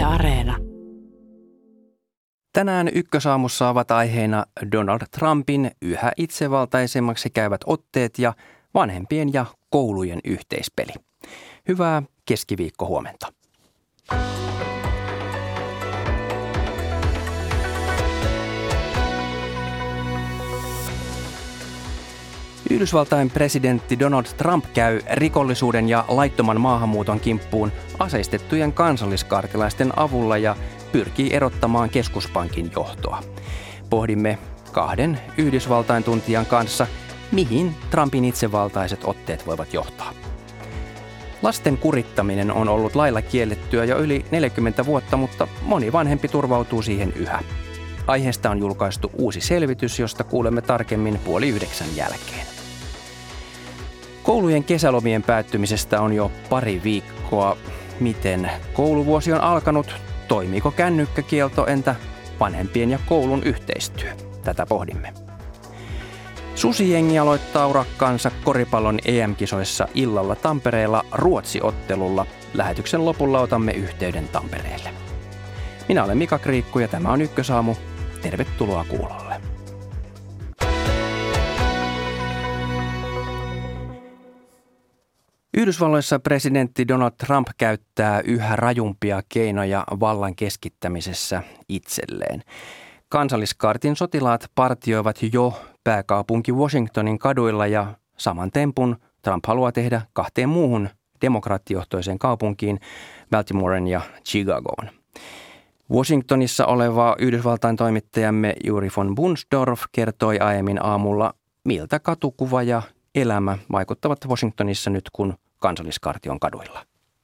Areena. Tänään Ykkösaamussa ovat aiheena Donald Trumpin yhä itsevaltaisemmaksi käyvät otteet ja vanhempien ja koulujen yhteispeli. Hyvää keskiviikkohuomenta. Yhdysvaltain presidentti Donald Trump käy rikollisuuden ja laittoman maahanmuuton kimppuun aseistettujen kansalliskaartilaisten avulla ja pyrkii erottamaan keskuspankin johtoa. Pohdimme kahden Yhdysvaltain tuntijan kanssa, mihin Trumpin itsevaltaiset otteet voivat johtaa. Lasten kurittaminen on ollut lailla kiellettyä jo yli 40 vuotta, mutta moni vanhempi turvautuu siihen yhä. Aiheesta on julkaistu uusi selvitys, josta kuulemme tarkemmin 8:30 jälkeen. Koulujen kesälomien päättymisestä on jo pari viikkoa. Miten kouluvuosi on alkanut? Toimiiko kännykkäkielto? Entä vanhempien ja koulun yhteistyö? Tätä pohdimme. Susijengi aloittaa urakkaansa koripallon EM-kisoissa illalla Tampereella Ruotsi-ottelulla. Lähetyksen lopulla otamme yhteyden Tampereelle. Minä olen Mika Kriikku ja tämä on Ykkösaamu. Tervetuloa kuulolle. Yhdysvalloissa presidentti Donald Trump käyttää yhä rajumpia keinoja vallan keskittämisessä itselleen. Kansalliskaartin sotilaat partioivat jo pääkaupunki Washingtonin kaduilla ja saman tempun Trump haluaa tehdä kahteen muuhun demokraattijohtoiseen kaupunkiin, Baltimoren ja Chicagoon. Washingtonissa oleva Yhdysvaltain toimittajamme Juri von Bunsdorf kertoi aiemmin aamulla, miltä katukuva ja elämä vaikuttavat Washingtonissa nyt, kun kansalliskaarti on kaduilla.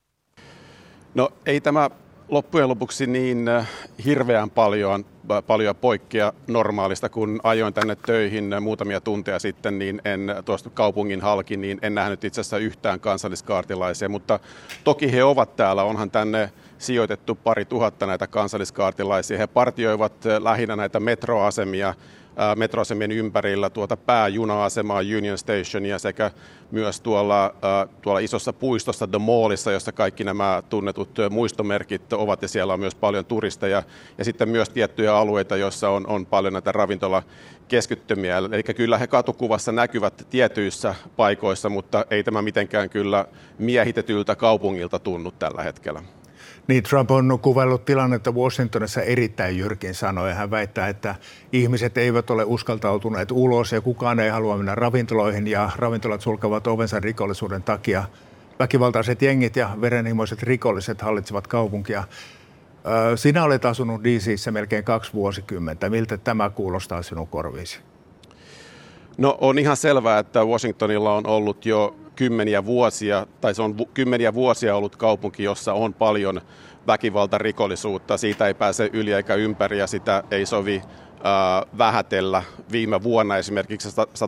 No ei tämä loppujen lopuksi niin hirveän paljon poikkea normaalista, kun ajoin tänne töihin muutamia tunteja sitten, niin tuosta kaupungin halki, niin en nähnyt itse asiassa yhtään kansalliskaartilaisia, mutta toki he ovat täällä, onhan tänne sijoitettu 2000 näitä kansalliskaartilaisia. He partioivat lähinnä näitä metroasemien ympärillä tuota pääjuna-asemaa Union Stationia sekä myös tuolla isossa puistossa The Mallissa, jossa kaikki nämä tunnetut muistomerkit ovat ja siellä on myös paljon turisteja ja sitten myös tiettyjä alueita, joissa on paljon näitä ravintolakeskittymiä. Eli kyllä he katukuvassa näkyvät tietyissä paikoissa, mutta ei tämä mitenkään kyllä miehitetyltä kaupungilta tunnu tällä hetkellä. Niin, Trump on kuvaillut tilannetta Washingtonissa erittäin jyrkin sanoin. Hän väittää, että ihmiset eivät ole uskaltautuneet ulos ja kukaan ei halua mennä ravintoloihin ja ravintolat sulkevat ovensa rikollisuuden takia. Väkivaltaiset jengit ja verenhimoiset rikolliset hallitsevat kaupunkia. Sinä olet asunut DC:ssä melkein 2 vuosikymmentä. Miltä tämä kuulostaa sinun korviisi? No on ihan selvää, että Washingtonilla on ollut jo kymmeniä vuosia, tai se on kymmeniä vuosia ollut kaupunki, jossa on paljon väkivaltarikollisuutta. Siitä ei pääse yli eikä ympäri ja sitä ei sovi vähätellä. Viime vuonna esimerkiksi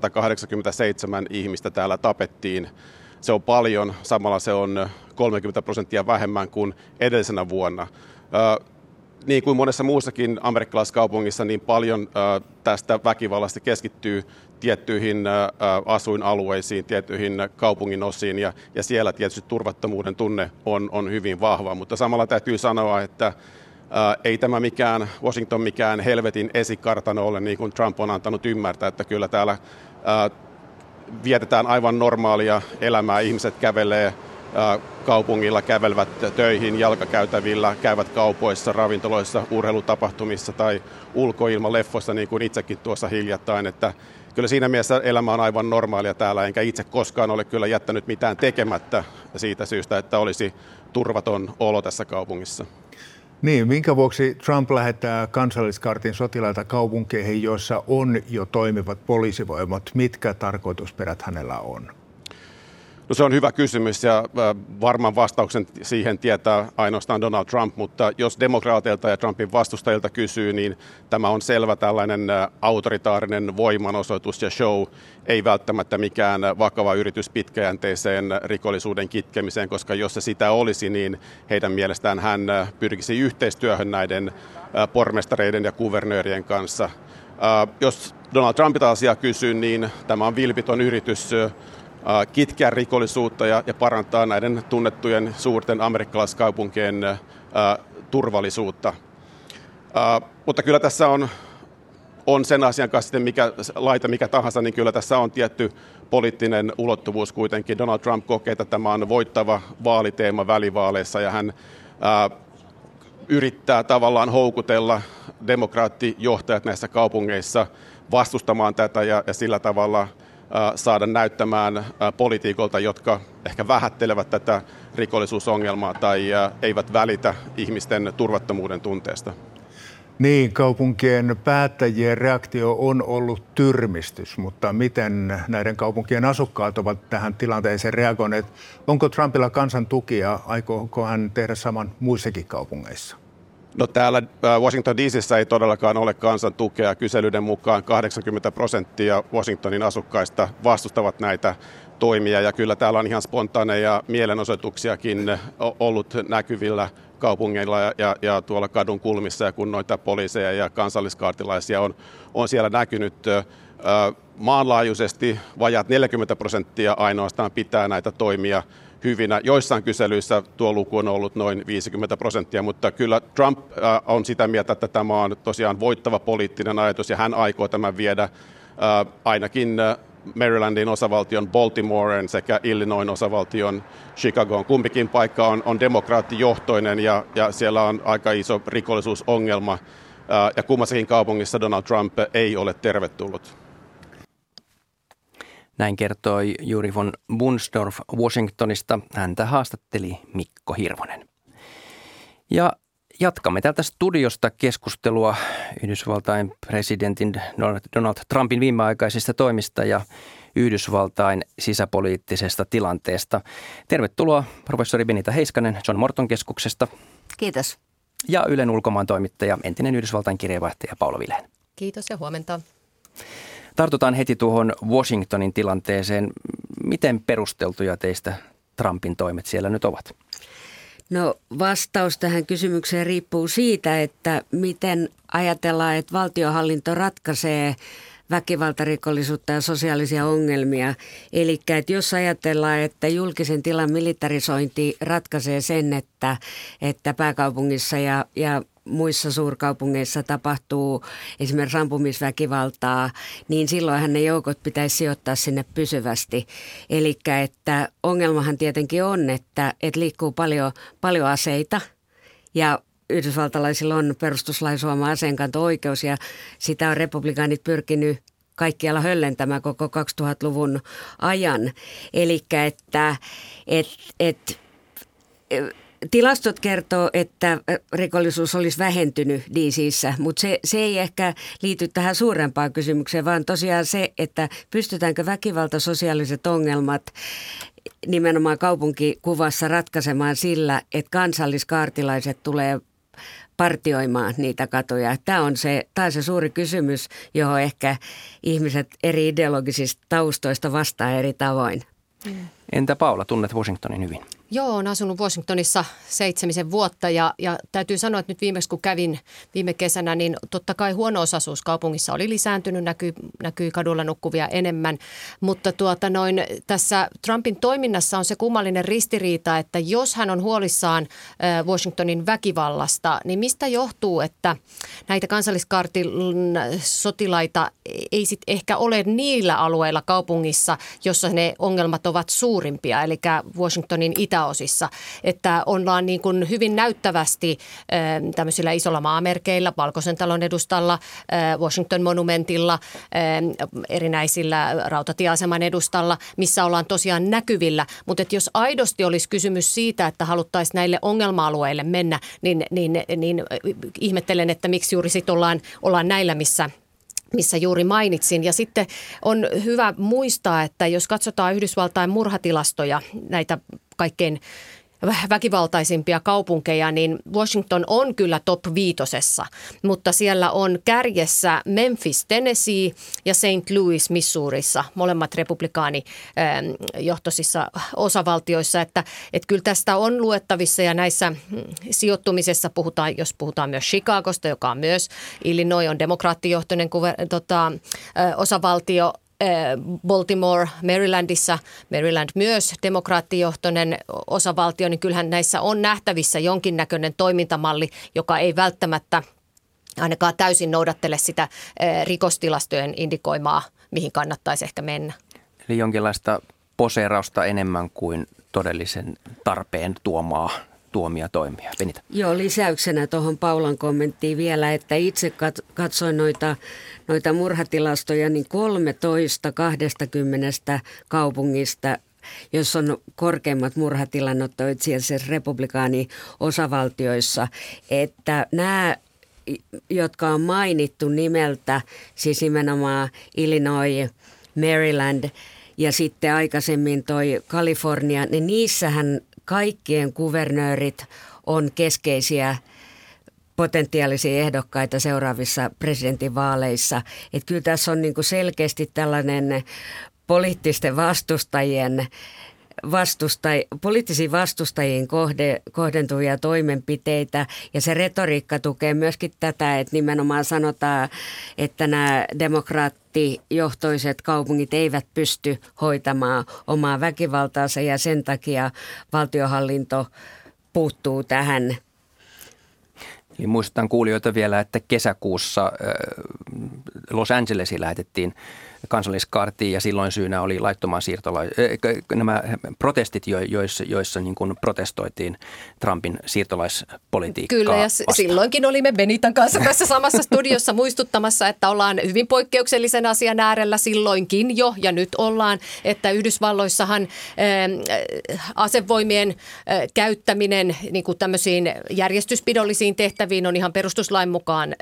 187 ihmistä täällä tapettiin. Se on paljon, samalla se on 30% vähemmän kuin edellisenä vuonna. Niin kuin monessa muussakin amerikkalaiskaupungissa, niin paljon tästä väkivallasta keskittyy tiettyihin asuinalueisiin, tiettyihin kaupungin osiin ja siellä tietysti turvattomuuden tunne on hyvin vahva, mutta samalla täytyy sanoa, että ei tämä Washington mikään helvetin esikartano ole, niin kuin Trump on antanut ymmärtää, että kyllä täällä vietetään aivan normaalia elämää, ihmiset kävelee kaupungilla, kävelevät töihin jalkakäytävillä, käyvät kaupoissa, ravintoloissa, urheilutapahtumissa tai ulkoilmaleffoissa, niin kuin itsekin tuossa hiljattain, että kyllä siinä mielessä elämä on aivan normaalia täällä, enkä itse koskaan ole kyllä jättänyt mitään tekemättä siitä syystä, että olisi turvaton olo tässä kaupungissa. Niin, minkä vuoksi Trump lähettää kansalliskaartin sotilaita kaupunkeihin, joissa on jo toimivat poliisivoimat? Mitkä tarkoitusperät hänellä on? No se on hyvä kysymys ja varmaan vastauksen siihen tietää ainoastaan Donald Trump, mutta jos demokraateilta ja Trumpin vastustajilta kysyy, niin tämä on selvä tällainen autoritaarinen voimanosoitus ja show, ei välttämättä mikään vakava yritys pitkäjänteiseen rikollisuuden kitkemiseen, koska jos se sitä olisi, niin heidän mielestään hän pyrkisi yhteistyöhön näiden pormestareiden ja kuvernöörien kanssa. Jos Donald Trumpilta asiaa kysyy, niin tämä on vilpitön yritys kitkeä rikollisuutta ja parantaa näiden tunnettujen suurten amerikkalaiskaupunkien turvallisuutta. Mutta kyllä tässä on sen asian kanssa sitten mikä tahansa, niin kyllä tässä on tietty poliittinen ulottuvuus kuitenkin. Donald Trump kokee, että tämä on voittava vaaliteema välivaaleissa ja hän yrittää tavallaan houkutella demokraattijohtajat näissä kaupungeissa vastustamaan tätä ja sillä tavalla saada näyttämään poliitikolta, jotka ehkä vähättelevät tätä rikollisuusongelmaa tai eivät välitä ihmisten turvattomuuden tunteesta. Niin, kaupunkien päättäjien reaktio on ollut tyrmistys, mutta miten näiden kaupunkien asukkaat ovat tähän tilanteeseen reagoineet? Onko Trumpilla kansan tuki ja aikooko hän tehdä saman muissakin kaupungeissa? No täällä Washington DC:ssä ei todellakaan ole kansan tukea. Kyselyiden mukaan 80% Washingtonin asukkaista vastustavat näitä toimia ja kyllä täällä on ihan spontaaneja mielenosoituksiakin ollut näkyvillä kaupungeilla ja tuolla kadun kulmissa ja kun noita poliiseja ja kansalliskaartilaisia on siellä näkynyt. Maanlaajuisesti vajaat 40% ainoastaan pitää näitä toimia hyvinä. Joissain kyselyissä tuo luku on ollut noin 50%, mutta kyllä Trump on sitä mieltä, että tämä on tosiaan voittava poliittinen ajatus ja hän aikoo tämän viedä ainakin Marylandin osavaltion Baltimoren sekä Illinoisin osavaltion Chicagoon. Kumpikin paikka on demokraattijohtoinen ja siellä on aika iso rikollisuusongelma ja kummassakin kaupungissa Donald Trump ei ole tervetullut. Näin kertoi Juri von Bunsdorf Washingtonista. Häntä haastatteli Mikko Hirvonen. Ja jatkamme täältä studiosta keskustelua Yhdysvaltain presidentin Donald Trumpin viimeaikaisista toimista ja Yhdysvaltain sisäpoliittisesta tilanteesta. Tervetuloa professori Benita Heiskanen John Morton keskuksesta. Kiitos. Ja Ylen ulkomaan toimittaja, entinen Yhdysvaltain kirjeenvaihtaja Paula Vilén. Kiitos ja huomenta. Tartutaan heti tuohon Washingtonin tilanteeseen. Miten perusteltuja teistä Trumpin toimet siellä nyt ovat? No vastaus tähän kysymykseen riippuu siitä, että miten ajatellaan, että valtionhallinto ratkaisee väkivaltarikollisuutta ja sosiaalisia ongelmia. Eli että jos ajatellaan, että julkisen tilan militarisointi ratkaisee sen, että pääkaupungissa ja muissa suurkaupungeissa tapahtuu esimerkiksi ampumisväkivaltaa, niin silloinhan ne joukot pitäisi sijoittaa sinne pysyvästi. Eli että ongelmahan tietenkin on, että liikkuu paljon aseita ja yhdysvaltalaisilla on perustuslain suoma aseenkanto-oikeus ja sitä on republikaanit pyrkinyt kaikkialla höllentämään koko 2000-luvun ajan. Eli että tilastot kertoo, että rikollisuus olisi vähentynyt DC:ssä, mutta se ei ehkä liity tähän suurempaan kysymykseen, vaan tosiaan se, että pystytäänkö väkivalta, sosiaaliset ongelmat nimenomaan kaupunkikuvassa ratkaisemaan sillä, että kansalliskaartilaiset tulee partioimaan niitä katuja. Tämä on se suuri kysymys, johon ehkä ihmiset eri ideologisista taustoista vastaa eri tavoin. Entä Paula, tunnet Washingtonin hyvin? Joo, olen asunut Washingtonissa 7 vuotta ja täytyy sanoa, että nyt viimeksi kun kävin viime kesänä, niin totta kai huono-osaisuus kaupungissa oli lisääntynyt, näkyy kadulla nukkuvia enemmän, mutta tässä Trumpin toiminnassa on se kummallinen ristiriita, että jos hän on huolissaan Washingtonin väkivallasta, niin mistä johtuu, että näitä kansalliskaartin sotilaita ei sit ehkä ole niillä alueilla kaupungissa, jossa ne ongelmat ovat suurimpia, eli Washingtonin itäosissa, että ollaan niin kuin hyvin näyttävästi tämmöisillä isolla maamerkeillä, Valkoisen talon edustalla, Washington Monumentilla, erinäisillä rautatieaseman edustalla, missä ollaan tosiaan näkyvillä, mutta että jos aidosti olisi kysymys siitä, että haluttaisiin näille ongelma-alueille mennä, niin ihmettelen, että miksi juuri sitten ollaan näillä, missä juuri mainitsin. Ja sitten on hyvä muistaa, että jos katsotaan Yhdysvaltain murhatilastoja, näitä kaikkein väkivaltaisimpia kaupunkeja, niin Washington on kyllä top 5, mutta siellä on kärjessä Memphis, Tennessee ja St. Louis, Missourissa, molemmat republikaanijohtoisissa osavaltioissa, että kyllä tästä on luettavissa ja näissä sijoittumisessa jos puhutaan myös Chicagosta, joka on myös Illinois on demokraattijohtoinen osavaltio, Baltimore, Marylandissa, Maryland myös demokraattijohtoinen osavaltio, niin kyllähän näissä on nähtävissä jonkinnäköinen toimintamalli, joka ei välttämättä ainakaan täysin noudattele sitä rikostilastojen indikoimaa, mihin kannattaisi ehkä mennä. Eli jonkinlaista poseerausta enemmän kuin todellisen tarpeen tuomia toimia. Benita. Joo, lisäyksenä tuohon Paulan kommenttiin vielä, että itse katsoin noita murhatilastoja, niin 13 20 kaupungista, jos on korkeimmat murhatilannot, on itse asiassa republikaani-osavaltioissa, että nämä, jotka on mainittu nimeltä, siis nimenomaan Illinois, Maryland ja sitten aikaisemmin toi Kalifornia, niin niissähän kaikkien kuvernöörit on keskeisiä potentiaalisia ehdokkaita seuraavissa presidentinvaaleissa. Että kyllä tässä on niinku selkeästi tällainen poliittisten poliittisiin vastustajiin kohdentuvia toimenpiteitä, ja se retoriikka tukee myöskin tätä, että nimenomaan sanotaan, että nämä demokraattijohtoiset kaupungit eivät pysty hoitamaan omaa väkivaltaansa, ja sen takia valtionhallinto puuttuu tähän. Eli muistutan kuulijoita vielä, että kesäkuussa Los Angelesiin lähetettiin kansalliskarttiin, ja silloin syynä oli nämä protestit, joissa niin kuin protestoitiin Trumpin siirtolaispolitiikkaa. Kyllä, ja vastaan. silloinkin olimme Benitan kanssa tässä samassa studiossa muistuttamassa, että ollaan hyvin poikkeuksellisen asian äärellä silloinkin jo, ja nyt ollaan, että Yhdysvalloissahan asevoimien käyttäminen niin kuin tämmöisiin järjestyspidollisiin tehtäviin on ihan perustuslain mukaan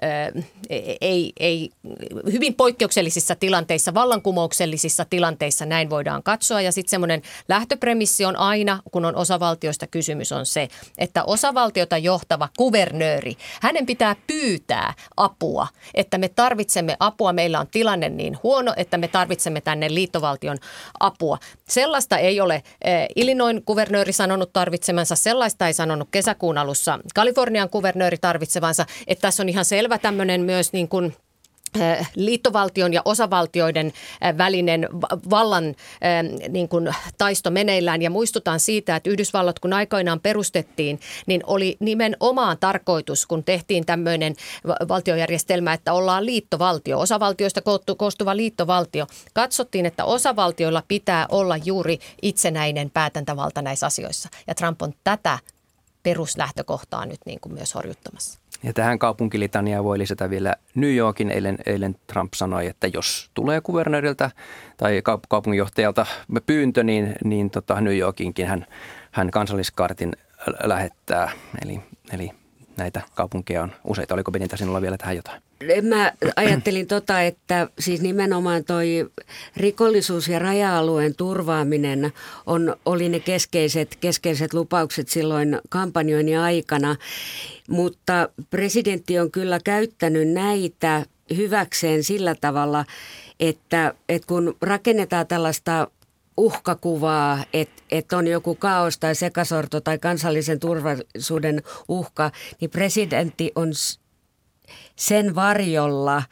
ei hyvin poikkeuksellisissa tilanteissa, vallankumouksellisissa tilanteissa näin voidaan katsoa. Ja sitten semmoinen lähtöpremissi on aina, kun on osavaltioista kysymys, on se, että osavaltiota johtava kuvernööri, hänen pitää pyytää apua, että me tarvitsemme apua. Meillä on tilanne niin huono, että me tarvitsemme tänne liittovaltion apua. Sellaista ei ole Illinois kuvernööri sanonut tarvitsemansa, sellaista ei sanonut kesäkuun alussa Kalifornian kuvernööri tarvitsevansa, että tässä on ihan selvä tämmöinen myös niin kuin liittovaltion ja osavaltioiden välinen vallan niin kuin taisto meneillään, ja muistutan siitä, että Yhdysvallat kun aikoinaan perustettiin, niin oli nimenomaan tarkoitus, kun tehtiin tämmöinen valtiojärjestelmä, että ollaan liittovaltio, osavaltioista koostuva liittovaltio. Katsottiin, että osavaltioilla pitää olla juuri itsenäinen päätäntävalta näissä asioissa, ja Trump on tätä peruslähtökohtaa nyt niin kuin myös horjuttamassa. Ja tähän kaupunkilitaniaan voi lisätä vielä New Yorkin. Eilen Trump sanoi, että jos tulee kuvernööriltä tai kaupunginjohtajalta pyyntö, niin New Yorkinkin hän kansalliskartin lähettää. Eli näitä kaupunkeja on useita. Oliko Benita sinulla vielä tähän jotain? Mä ajattelin että siis nimenomaan toi rikollisuus ja raja-alueen turvaaminen oli ne keskeiset lupaukset silloin kampanjoinnin aikana, mutta presidentti on kyllä käyttänyt näitä hyväkseen sillä tavalla, että kun rakennetaan tällaista uhkakuvaa, että on joku kaos tai sekasorto tai kansallisen turvallisuuden uhka, niin presidentti on sen varjolla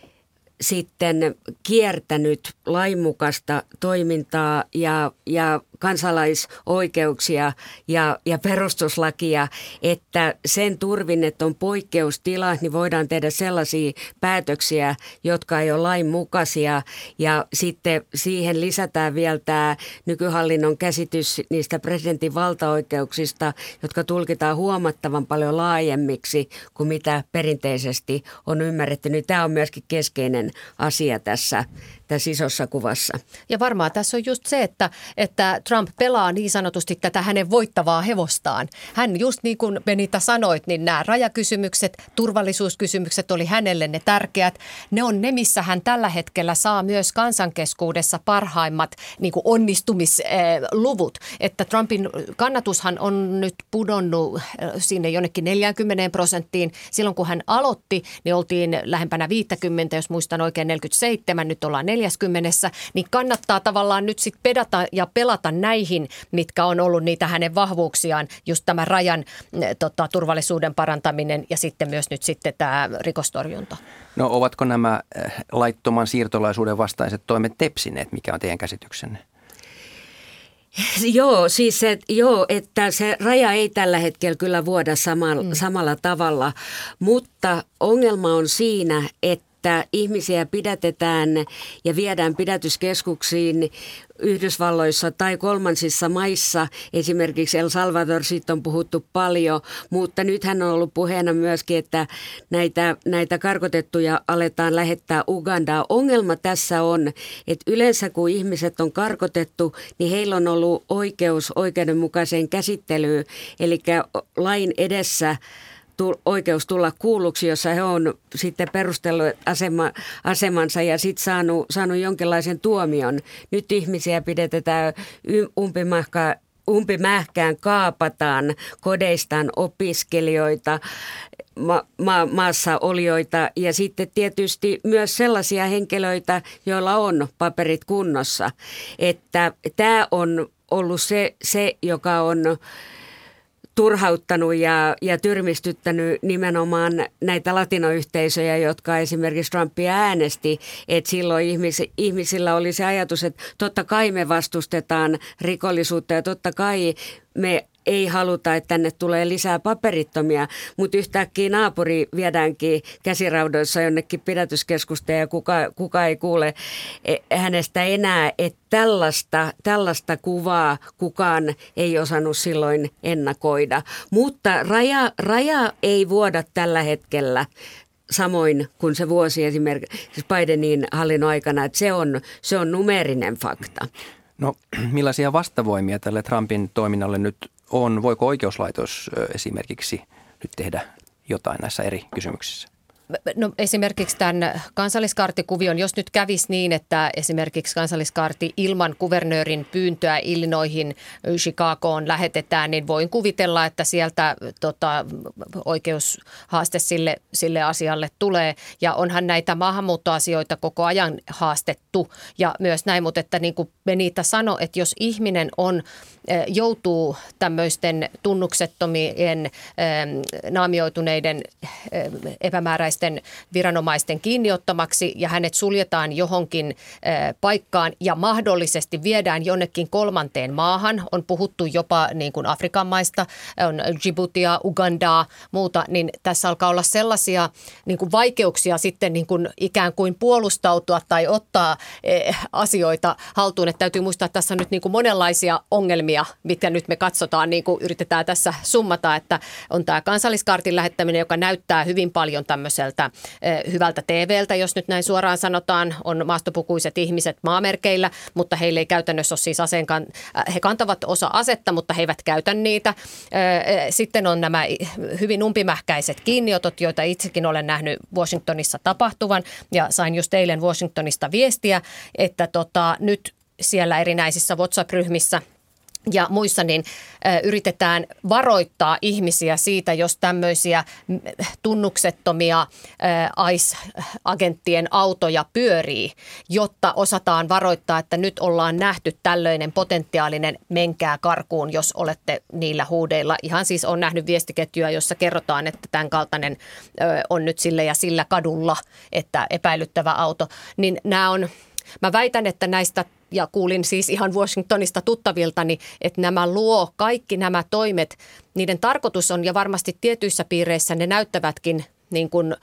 sitten kiertänyt lainmukaista toimintaa ja kansalaisoikeuksia ja perustuslakia, että sen turvin, että on poikkeustila, niin voidaan tehdä sellaisia päätöksiä, jotka ei ole lainmukaisia, ja sitten siihen lisätään vielä tämä nykyhallinnon käsitys niistä presidentin valtaoikeuksista, jotka tulkitaan huomattavan paljon laajemmiksi kuin mitä perinteisesti on ymmärretty. Niin tämä on myöskin keskeinen asia tässä isossa kuvassa. Ja varmaan tässä on just se, että Trump pelaa niin sanotusti tätä hänen voittavaa hevostaan. Hän just niin kuin Benita sanoit, niin nämä rajakysymykset, turvallisuuskysymykset oli hänelle ne tärkeät. Ne on ne, missä hän tällä hetkellä saa myös kansankeskuudessa parhaimmat niin kuin onnistumisluvut. Että Trumpin kannatushan on nyt pudonnut sinne jonnekin 40%. Silloin kun hän aloitti, niin oltiin lähempänä 50, jos muistan oikein 47, nyt ollaan 40, niin kannattaa tavallaan nyt sitten pedata ja pelata näihin, mitkä on ollut niitä hänen vahvuuksiaan, just tämä rajan turvallisuuden parantaminen ja sitten myös nyt sitten tämä rikostorjunta. No ovatko nämä laittoman siirtolaisuuden vastaiset toimet tepsineet, mikä on teidän käsityksenne? Joo, siis että se raja ei tällä hetkellä kyllä vuoda samalla tavalla, mutta ongelma on siinä, että ihmisiä pidätetään ja viedään pidätyskeskuksiin Yhdysvalloissa tai kolmansissa maissa. Esimerkiksi El Salvador, siitä on puhuttu paljon, mutta nythän on ollut puheena myöskin, että näitä karkotettuja aletaan lähettää Ugandaan. Ongelma tässä on, että yleensä kun ihmiset on karkotettu, niin heillä on ollut oikeus oikeudenmukaiseen käsittelyyn, eli lain edessä oikeus tulla kuulluksi, jossa he on sitten perustellut asemansa ja sitten saanut jonkinlaisen tuomion. Nyt ihmisiä pidetään umpimähkään, kaapataan kodeistaan opiskelijoita, maassa olijoita ja sitten tietysti myös sellaisia henkilöitä, joilla on paperit kunnossa. Että tämä on ollut se joka on turhauttanut ja tyrmistyttänyt nimenomaan näitä latinoyhteisöjä, jotka esimerkiksi Trumpia äänesti, että silloin ihmisillä oli se ajatus, että totta kai me vastustetaan rikollisuutta ja totta kai me ei haluta, että tänne tulee lisää paperittomia, mutta yhtäkkiä naapuri viedäänkin käsiraudoissa jonnekin pidätyskeskusta ja kuka ei kuule hänestä enää, että tällaista kuvaa kukaan ei osannut silloin ennakoida. Mutta raja ei vuoda tällä hetkellä samoin kuin se vuosi esimerkiksi Bidenin hallinnon aikana, että se on numeerinen fakta. No millaisia vastavoimia tälle Trumpin toiminnalle nyt on? Voiko oikeuslaitos esimerkiksi nyt tehdä jotain näissä eri kysymyksissä? No esimerkiksi tämän kansalliskaartikuvion, jos nyt kävisi niin, että esimerkiksi kansalliskaarti ilman kuvernöörin pyyntöä Illinoisin Chicagoon lähetetään, niin voin kuvitella, että sieltä oikeushaaste sille asialle tulee. Ja onhan näitä maahanmuuttoasioita koko ajan haastettu ja myös näin, mutta että niin kuin Benita sanoi, että jos ihminen joutuu tämmöisten tunnuksettomien naamioituneiden epämääräisten viranomaisten kiinniottamaksi ja hänet suljetaan johonkin paikkaan ja mahdollisesti viedään jonnekin kolmanteen maahan. On puhuttu jopa niin kuin Afrikan maista, on Djiboutia, Ugandaa, muuta, niin tässä alkaa olla sellaisia niin kuin vaikeuksia sitten niin kuin ikään kuin puolustautua tai ottaa asioita haltuun. Että täytyy muistaa, että tässä on nyt niin kuin monenlaisia ongelmia, mitkä nyt me katsotaan, niin kuin yritetään tässä summata, että on tämä kansalliskaartin lähettäminen, joka näyttää hyvin paljon tämmöiseltä hyvältä TVltä, jos nyt näin suoraan sanotaan, on maastopukuiset ihmiset maamerkeillä, mutta heillä ei käytännössä ole siis he kantavat osa asetta, mutta he eivät käytä niitä. Sitten on nämä hyvin umpimähkäiset kiinniotot, joita itsekin olen nähnyt Washingtonissa tapahtuvan ja sain just eilen Washingtonista viestiä, että nyt siellä erinäisissä WhatsApp-ryhmissä ja muissa niin yritetään varoittaa ihmisiä siitä, jos tämmöisiä tunnuksettomia ICE-agenttien autoja pyörii, jotta osataan varoittaa, että nyt ollaan nähty tällöinen potentiaalinen menkää karkuun, jos olette niillä huudeilla. Ihan siis on nähnyt viestiketjuja, jossa kerrotaan, että tämän kaltainen on nyt sillä ja sillä kadulla, että epäilyttävä auto. Niin mä väitän, että näistä ja kuulin siis ihan Washingtonista tuttaviltani, että kaikki nämä toimet, niiden tarkoitus on ja varmasti tietyissä piireissä ne näyttävätkin niin kuin,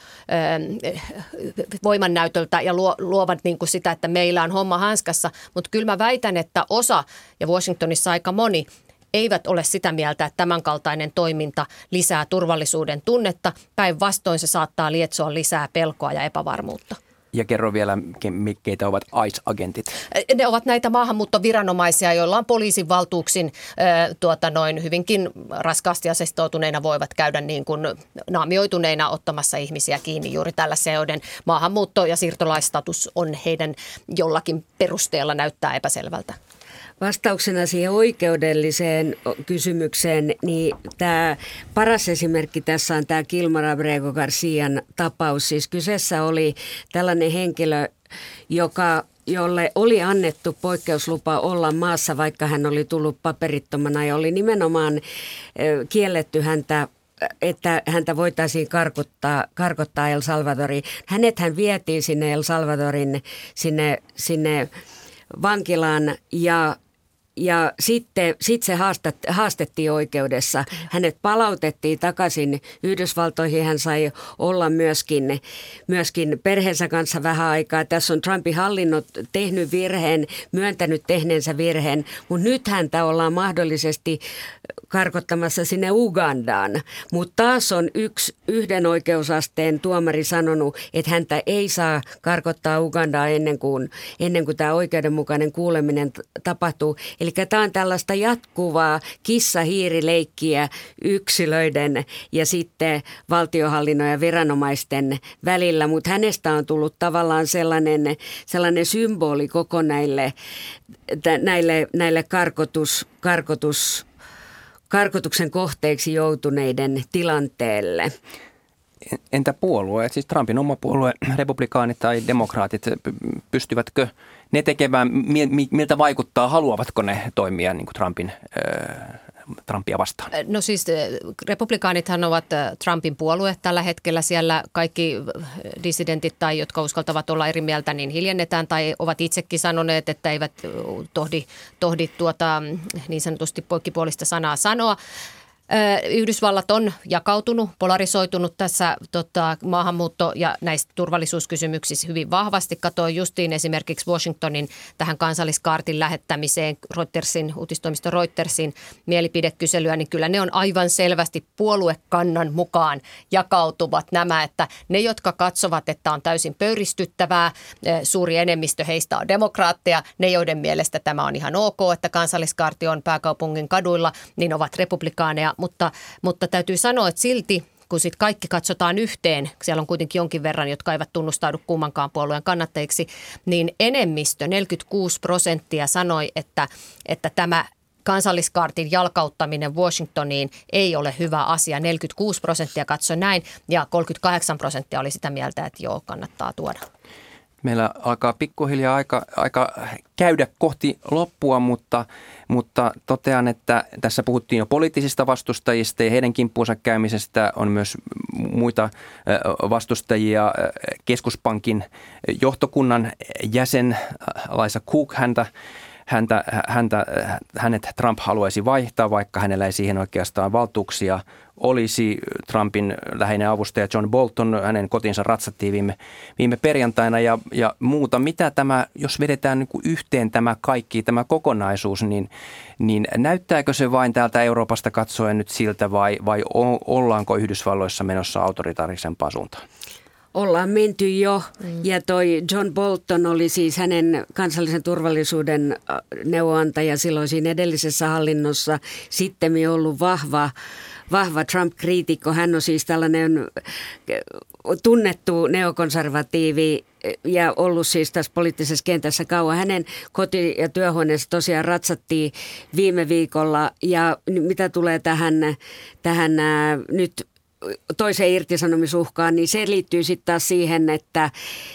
voimannäytöltä ja luovat niin kuin sitä, että meillä on homma hanskassa, mutta kyllä mä väitän, että osa ja Washingtonissa aika moni eivät ole sitä mieltä, että tämänkaltainen toiminta lisää turvallisuuden tunnetta. Päinvastoin se saattaa lietsoa lisää pelkoa ja epävarmuutta. Ja kerro vielä, keitä ovat ICE-agentit. Ne ovat näitä maahanmuuttoviranomaisia, joilla on poliisin valtuuksin hyvinkin raskaasti asestoutuneina voivat käydä niin kuin naamioituneina ottamassa ihmisiä kiinni juuri tällaisia, joiden maahanmuutto- ja siirtolaistatus on heidän jollakin perusteella näyttää epäselvältä. Vastauksena siihen oikeudelliseen kysymykseen, niin tämä paras esimerkki tässä on tämä Kilmar Abrego Garcian tapaus. Siis kyseessä oli tällainen henkilö, jolle oli annettu poikkeuslupa olla maassa, vaikka hän oli tullut paperittomana ja oli nimenomaan kielletty häntä, että häntä voitaisiin karkottaa El Salvadoriin. Hänethän vietiin sinne El Salvadorin sinne vankilaan ja sitten se haastettiin oikeudessa. Hänet palautettiin takaisin Yhdysvaltoihin. Hän sai olla myöskin perheensä kanssa vähän aikaa. Tässä on Trumpin hallinnot tehnyt virheen, myöntänyt tehneensä virheen, mutta nyt häntä ollaan mahdollisesti karkottamassa sinne Ugandaan. Mutta taas on yhden oikeusasteen tuomari sanonut, että häntä ei saa karkottaa Ugandaan ennen kuin tämä oikeudenmukainen kuuleminen tapahtuu. Eli tämä on tällaista jatkuvaa kissa-hiirileikkiä yksilöiden ja sitten valtionhallinnon ja viranomaisten välillä, mutta hänestä on tullut tavallaan sellainen symboli koko näille karkotuksen kohteeksi joutuneiden tilanteelle. Entä puolue, siis Trumpin oma puolue, republikaanit tai demokraatit, pystyvätkö ne tekemään, miltä vaikuttaa, haluavatko ne toimia niin kuin Trumpia vastaan? No siis republikaanithan ovat Trumpin puolue tällä hetkellä. Siellä kaikki dissidentit tai jotka uskaltavat olla eri mieltä, niin hiljennetään tai ovat itsekin sanoneet, että eivät tohdi niin sanotusti poikkipuolista sanaa sanoa. Yhdysvallat on jakautunut, polarisoitunut tässä maahanmuutto- ja näissä turvallisuuskysymyksissä hyvin vahvasti. Katsoin justiin esimerkiksi Washingtonin tähän kansalliskaartin lähettämiseen, uutistoimisto Reutersin mielipidekyselyä, niin kyllä ne on aivan selvästi puoluekannan mukaan jakautuvat nämä, että ne, jotka katsovat, että on täysin pöyristyttävää, suuri enemmistö heistä on demokraatteja, ne, joiden mielestä tämä on ihan ok, että kansalliskaarti on pääkaupungin kaduilla, niin ovat republikaaneja. Mutta täytyy sanoa, että silti kun sitten kaikki katsotaan yhteen, siellä on kuitenkin jonkin verran, jotka eivät tunnustaudu kummankaan puolueen kannattajiksi, niin enemmistö, 46% sanoi, että tämä kansalliskaartin jalkauttaminen Washingtoniin ei ole hyvä asia. 46% katsoi näin ja 38% oli sitä mieltä, että joo, kannattaa tuoda. Meillä alkaa pikkuhiljaa aika käydä kohti loppua, mutta totean, että tässä puhuttiin jo poliittisista vastustajista ja heidän kimppuunsa käymisestä. On myös muita vastustajia. Keskuspankin johtokunnan jäsen Lisa Cook, hänet Trump haluaisi vaihtaa, vaikka hänellä ei siihen oikeastaan valtuuksia olisi. Trumpin läheinen avustaja John Bolton, hänen kotinsa ratsattiin viime perjantaina ja muuta. Mitä tämä, jos vedetään niin kuin yhteen tämä kaikki, tämä kokonaisuus, niin näyttääkö se vain täältä Euroopasta katsoen nyt siltä vai ollaanko Yhdysvalloissa menossa autoritaarisempaan suuntaan? Ollaan menty jo ja toi John Bolton oli siis hänen kansallisen turvallisuuden neuvonantaja silloin siinä edellisessä hallinnossa. Sitten ollut vahva Trump-kriitikko. Hän on siis tällainen tunnettu neokonservatiivi ja ollut siis tässä poliittisessa kentässä kauan. Hänen koti- ja työhuoneessa tosiaan ratsattiin viime viikolla ja mitä tulee tähän nyt toiseen irtisanomisuhkaan, niin se liittyy sitten taas siihen, että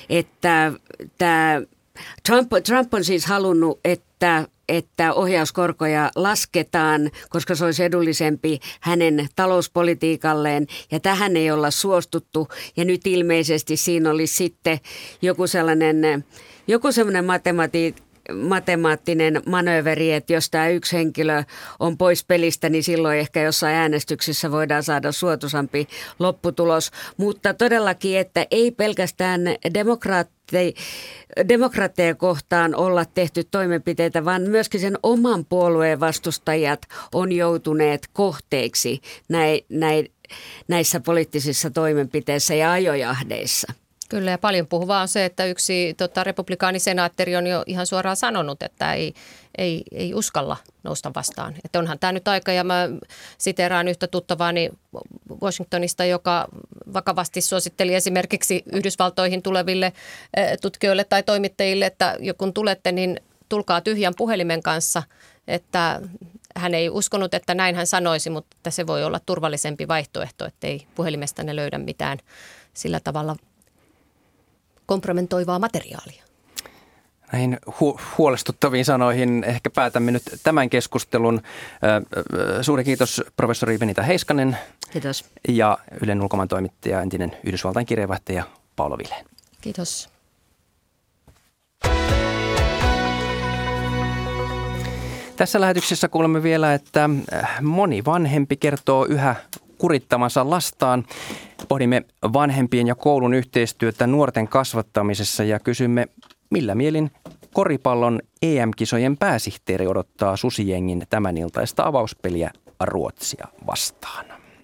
Trump on siis halunnut, että ohjauskorkoja lasketaan, koska se olisi edullisempi hänen talouspolitiikalleen ja tähän ei olla suostuttu ja nyt ilmeisesti siinä olisi sitten joku sellainen matemaattinen manööveri, että jos tämä yksi henkilö on pois pelistä, niin silloin ehkä jossain äänestyksissä voidaan saada suotuisampi lopputulos. Mutta todellakin, että ei pelkästään demokraatteja kohtaan olla tehty toimenpiteitä, vaan myöskin sen oman puolueen vastustajat on joutuneet kohteeksi näissä poliittisissa toimenpiteissä ja ajojahdeissa. Kyllä ja paljon puhuvaa on se, että yksi republikaanisenaattori on jo ihan suoraan sanonut, että ei uskalla nousta vastaan. Että onhan tämä nyt aika ja mä siteeraan yhtä tuttavaani Washingtonista, joka vakavasti suositteli esimerkiksi Yhdysvaltoihin tuleville tutkijoille tai toimittajille, että kun tulette, niin tulkaa tyhjän puhelimen kanssa, että hän ei uskonut, että näin hän sanoisi, mutta että se voi olla turvallisempi vaihtoehto, ettei puhelimesta ne löydä mitään sillä tavalla kompromentoivaa materiaalia. Näihin huolestuttaviin sanoihin ehkä päätämme nyt tämän keskustelun. Suuri kiitos professori Venita Heiskanen. Kiitos. Ja Ylen ulkomaantoimittaja, entinen Yhdysvaltain kirjeenvaihtaja Paula Vileen. Kiitos. Tässä lähetyksessä kuulemme vielä, että moni vanhempi kertoo yhä kurittamansa lastaan. Pohdimme vanhempien ja koulun yhteistyötä nuorten kasvattamisessa ja kysymme, millä mielin koripallon EM-kisojen pääsihteeri odottaa susijengin tämän iltaista avauspeliä Ruotsia vastaan.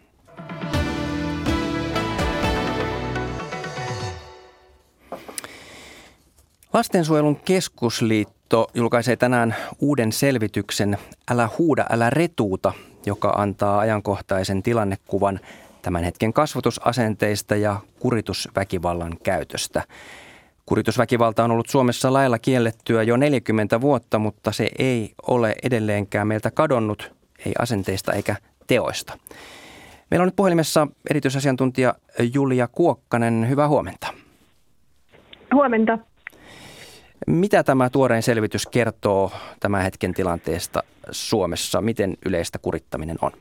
Lastensuojelun keskusliitto julkaisee tänään uuden selvityksen Älä huuda, älä retuuta, joka antaa ajankohtaisen tilannekuvan tämän hetken kasvatusasenteista ja kuritusväkivallan käytöstä. Kuritusväkivalta on ollut Suomessa lailla kiellettyä jo 40 vuotta, mutta se ei ole edelleenkään meiltä kadonnut, ei asenteista eikä teoista. Meillä on nyt puhelimessa erityisasiantuntija Julia Kuokkanen. Hyvää huomenta. Huomenta. Mitä tämä tuorein selvitys kertoo tämän hetken tilanteesta Suomessa? Miten yleistä kurittaminen on?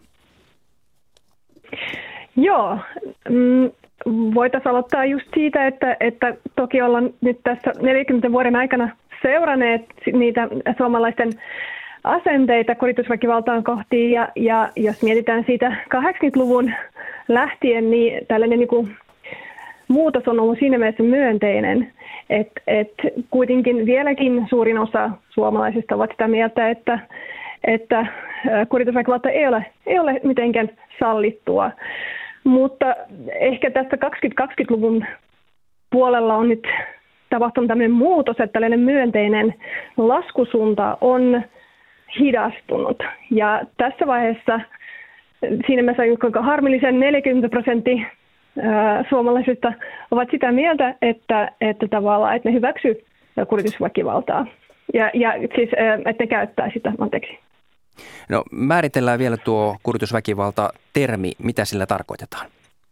Joo, voitaisiin aloittaa just siitä, että toki ollaan nyt tässä 40 vuoden aikana seuranneet niitä suomalaisten asenteita kuritusväkivaltaan kohti ja jos mietitään siitä 80-luvun lähtien, niin tällainen niin kuin muutos on ollut siinä mielessä myönteinen, että kuitenkin vieläkin suurin osa suomalaisista ovat sitä mieltä, että kuritusväkivalta ei ole mitenkään sallittua. Mutta ehkä tästä 2020-luvun puolella on nyt tapahtunut tämmöinen muutos, että tällainen myönteinen laskusuunta on hidastunut. Ja tässä vaiheessa siinä mielessä harmillisen 40% suomalaisista ovat sitä mieltä, että tavallaan että ne hyväksyy kuritusväkivaltaa ja siis että ne käyttää sitä, anteeksi. No määritellään vielä tuo kuritusväkivalta-termi, mitä sillä tarkoitetaan?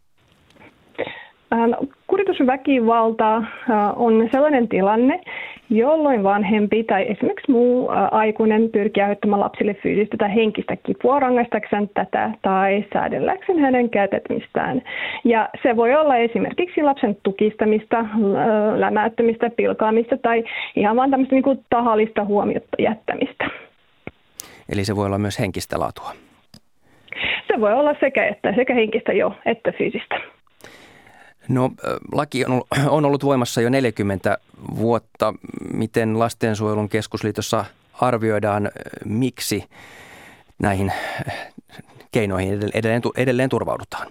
Kuritusväkivalta on sellainen tilanne, jolloin vanhempi tai esimerkiksi muu aikuinen pyrkii aiheuttamaan lapsille fyysistä tai henkistä kipua rangaistakseen tätä tai säädelläkseen hänen käyttäytymistään. Ja se voi olla esimerkiksi lapsen tukistamista, lämäyttämistä, pilkaamista tai ihan vaan tämmöistä niin kuin tahallista huomiota jättämistä. Eli se voi olla myös henkistä laatua? Se voi olla sekä henkistä että fyysistä. No laki on ollut voimassa jo 40 vuotta. Miten Lastensuojelun keskusliitossa arvioidaan, miksi näihin keinoihin edelleen turvaudutaan?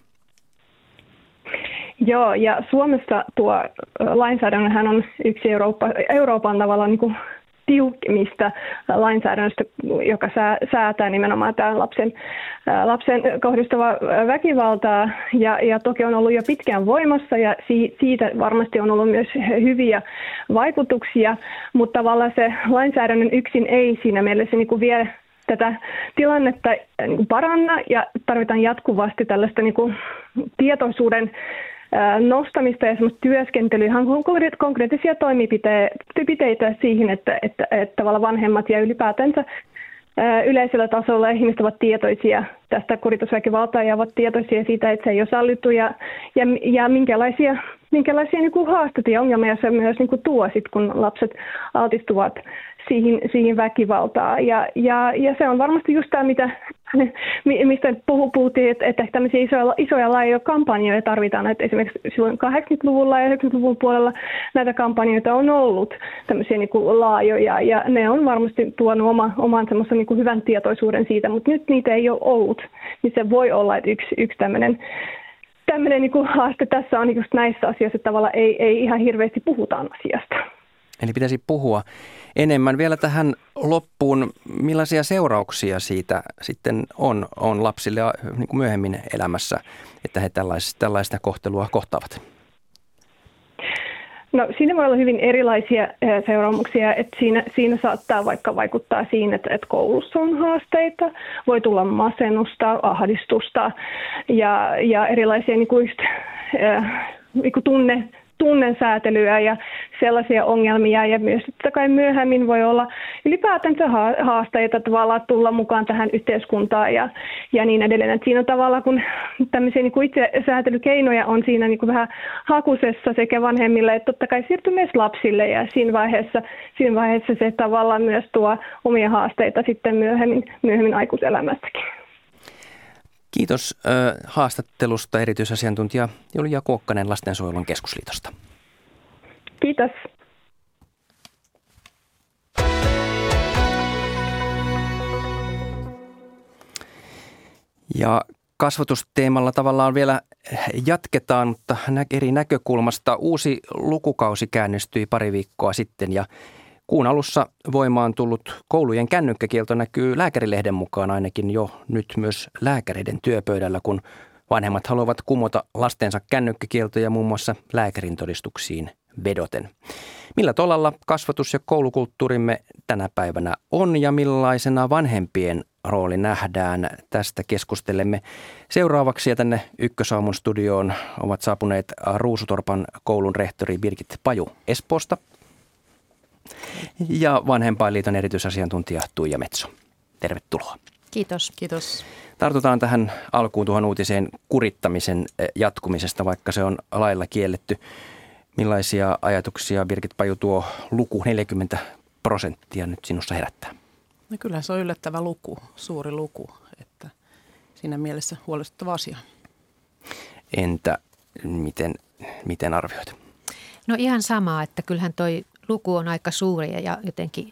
Joo, ja Suomessa tuo lainsäädännöhän on yksi Euroopan tavallaan niin kuin tiukimmista lainsäädännöstä, joka säätää nimenomaan tämän lapsen kohdistuvaa väkivaltaa. Ja toki on ollut jo pitkään voimassa ja siitä varmasti on ollut myös hyviä vaikutuksia, mutta tavallaan se lainsäädännön yksin ei siinä mielessä niin kuin vie tätä tilannetta niin kuin paranna ja tarvitaan jatkuvasti tällaista niin kuin tietoisuuden nostamista ja semmoista työskentelyä, ihan konkreettisia toimenpiteitä siihen, että tavallaan vanhemmat ja ylipäätänsä yleisellä tasolla ihmiset ovat tietoisia tästä kuritusväkivaltaa ja ovat tietoisia siitä, että se ei ole sallittu ja minkälaisia niin kuin haasteita ja ongelmia se myös niin kuin tuo sit, kun lapset altistuvat siihen väkivaltaan. Ja se on varmasti just tämä, mistä puhuttiin, että tämmöisiä isoja laajoja kampanjoja tarvitaan. Että esimerkiksi silloin 80-luvulla ja 90-luvun puolella näitä kampanjoita on ollut tämmöisiä niin kuin laajoja ja ne on varmasti tuonut oman semmoisen niin kuin hyvän tietoisuuden siitä, mutta nyt niitä ei ole ollut. Niin se voi olla, että yksi tämmöinen niin kuin haaste tässä on just näissä asioissa, että tavallaan ei ihan hirveästi puhutaan asiasta. Eli pitäisi puhua enemmän. Vielä tähän loppuun, millaisia seurauksia siitä sitten on lapsille niin kuin myöhemmin elämässä, että he tällaista kohtelua kohtaavat? No siinä voi olla hyvin erilaisia seuraamuksia, että siinä saattaa vaikka vaikuttaa siihen, että koulussa on haasteita, voi tulla masennusta, ahdistusta ja erilaisia niin kuin just, niin kuin tunnesäätelyä ja sellaisia ongelmia ja myös totta kai myöhemmin voi olla ylipäätänsä haasteita tavallaan tulla mukaan tähän yhteiskuntaan ja niin edelleen. Et siinä on tavallaan, kun tämmöisiä niin kuin itsesäätelykeinoja on siinä niin kuin vähän hakusessa sekä vanhemmille että totta kai siirtyy myös lapsille ja siinä vaiheessa se tavallaan myös tuo omia haasteita sitten myöhemmin aikuiselämässäkin. Kiitos haastattelusta erityisasiantuntija Julia Kuokkanen Lastensuojelun keskusliitosta. Kiitos. Ja kasvatusteemalla tavallaan vielä jatketaan, mutta eri näkökulmasta. Uusi lukukausi käynnistyi pari viikkoa sitten ja kuun alussa voimaan tullut koulujen kännykkäkielto näkyy Lääkärilehden mukaan ainakin jo nyt myös lääkäreiden työpöydällä, kun vanhemmat haluavat kumota lastensa kännykkäkieltoja muun muassa lääkärin todistuksiin vedoten. Millä tolalla kasvatus- ja koulukulttuurimme tänä päivänä on ja millaisena vanhempien rooli nähdään? Tästä keskustelemme seuraavaksi ja tänne Ykkösaamun studioon ovat saapuneet Ruusutorpan koulun rehtori Birgit Paju Espoosta ja Vanhempainliiton erityisasiantuntija Tuija Metso. Tervetuloa. Kiitos. Kiitos. Tartutaan tähän alkuun tuohon uutiseen kurittamisen jatkumisesta, vaikka se on lailla kielletty. Millaisia ajatuksia, Birgit Paju, tuo luku 40% nyt sinussa herättää? No kyllä se on yllättävä luku, suuri luku, että siinä mielessä huolestuttava asia. Entä miten arvioit? No ihan sama, että kyllähän toi luku on aika suuri ja jotenkin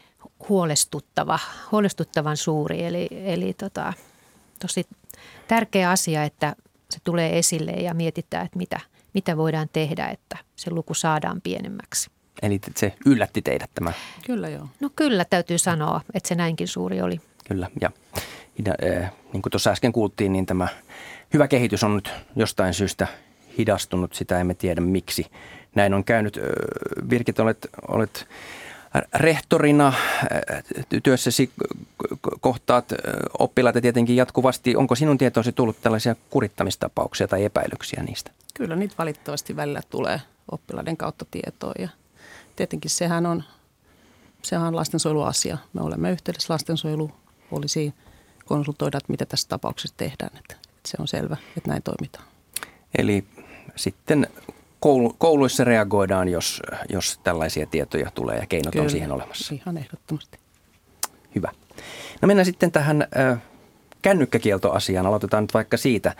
huolestuttavan suuri. Eli tosi tärkeä asia, että se tulee esille ja mietitään, että mitä voidaan tehdä, että se luku saadaan pienemmäksi. Eli se yllätti teidät tämä? Kyllä joo. No kyllä täytyy sanoa, että se näinkin suuri oli. Kyllä ja niin kuin tuossa äsken kuultiin, niin tämä hyvä kehitys on nyt jostain syystä hidastunut. Sitä emme tiedä miksi näin on käynyt. Birgit, olet rehtorina työssäsi kohtaat oppilaita tietenkin jatkuvasti. Onko sinun tietoosi tullut tällaisia kurittamistapauksia tai epäilyksiä niistä? Kyllä niitä valitettavasti välillä tulee oppilaiden kautta tietoa ja tietenkin sehän on lastensuojeluasia. Me olemme yhteydessä lastensuojelupoliisiin konsultoida, että mitä tässä tapauksessa tehdään. Että se on selvä, että näin toimitaan. Eli sitten kouluissa reagoidaan, jos tällaisia tietoja tulee ja keinot on siihen olemassa. Ihan ehdottomasti. Hyvä. No mennään sitten tähän kännykkäkieltoasiaan. Aloitetaan nyt vaikka siitä.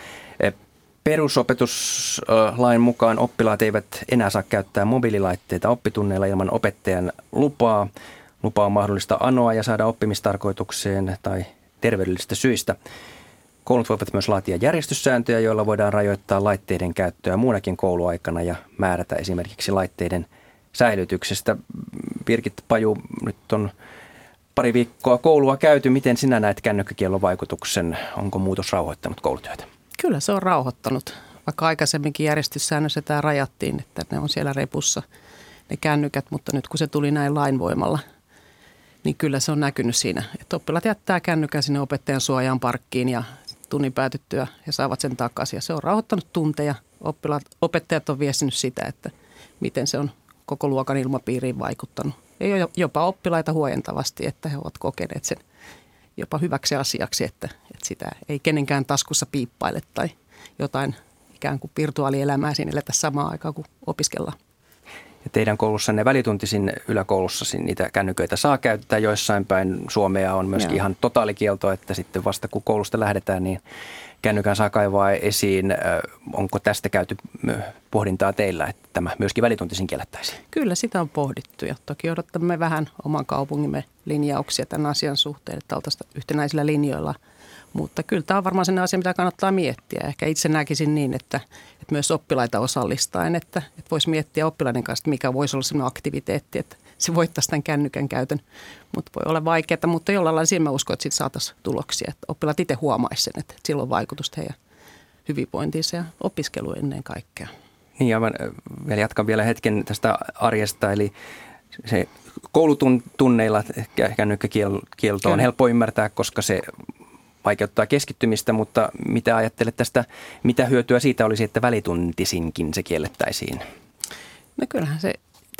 Perusopetuslain mukaan oppilaat eivät enää saa käyttää mobiililaitteita oppitunneilla ilman opettajan lupaa. Lupa on mahdollista anoa ja saada oppimistarkoitukseen tai terveydellisistä syistä. Koulut voivat myös laatia järjestyssääntöjä, joilla voidaan rajoittaa laitteiden käyttöä muunakin kouluaikana ja määrätä esimerkiksi laitteiden säilytyksestä. Birgit Paju, nyt on pari viikkoa koulua käyty. Miten sinä näet kännykkäkiellon vaikutuksen? Onko muutos rauhoittanut koulutyötä? Kyllä se on rauhoittanut. Vaikka aikaisemminkin järjestyssäännössä tämä rajattiin, että ne on siellä repussa ne kännykät, mutta nyt kun se tuli näin lainvoimalla, niin kyllä se on näkynyt siinä, että oppilaat jättää kännykän sinne opettajan suojaan parkkiin ja tunnin päätyttyä ja saavat sen takaisin. Ja se on rauhoittanut tunteja. Opettajat on viestinyt sitä, että miten se on koko luokan ilmapiiriin vaikuttanut. Ei ole jopa oppilaita huojentavasti, että he ovat kokeneet sen jopa hyväksi asiaksi, että sitä ei kenenkään taskussa piippaile tai jotain ikään kuin virtuaalielämää siinä eletä samaan aikaan kuin opiskellaan. Ja teidän koulussanne välituntisin yläkoulussa niitä kännyköitä saa käyttää. Joissain päin Suomea on myöskin ihan totaalikielto, että sitten vasta kun koulusta lähdetään, niin kännykän saa kaivaa esiin. Onko tästä käyty pohdintaa teillä, että tämä myöskin välituntisin kiellettäisiin? Kyllä sitä on pohdittu ja toki odottamme vähän oman kaupungimme linjauksia tämän asian suhteen, että oltaisiin yhtenäisillä linjoilla. Mutta kyllä tämä on varmaan sellainen asia, mitä kannattaa miettiä. Ehkä itse näkisin niin, että myös oppilaita osallistaen, että voisi miettiä oppilaiden kanssa, mikä voisi olla sellainen aktiviteetti, että se voittaisi tämän kännykän käytön. Mutta voi olla vaikeaa, mutta jollain lailla siinä mä uskon, että siitä saataisiin tuloksia. Että oppilaat itse huomaisivat sen, että sillä on vaikutusta heidän hyvinvointiinsa ja opiskeluun ennen kaikkea. Niin ja mä vielä jatkan vielä hetken tästä arjesta, eli se koulutunneilla kännykkäkielto on helppo ymmärtää, koska se vaikeuttaa keskittymistä, mutta mitä ajattelet tästä, mitä hyötyä siitä olisi, että välituntisinkin se kiellettäisiin? No kyllähän se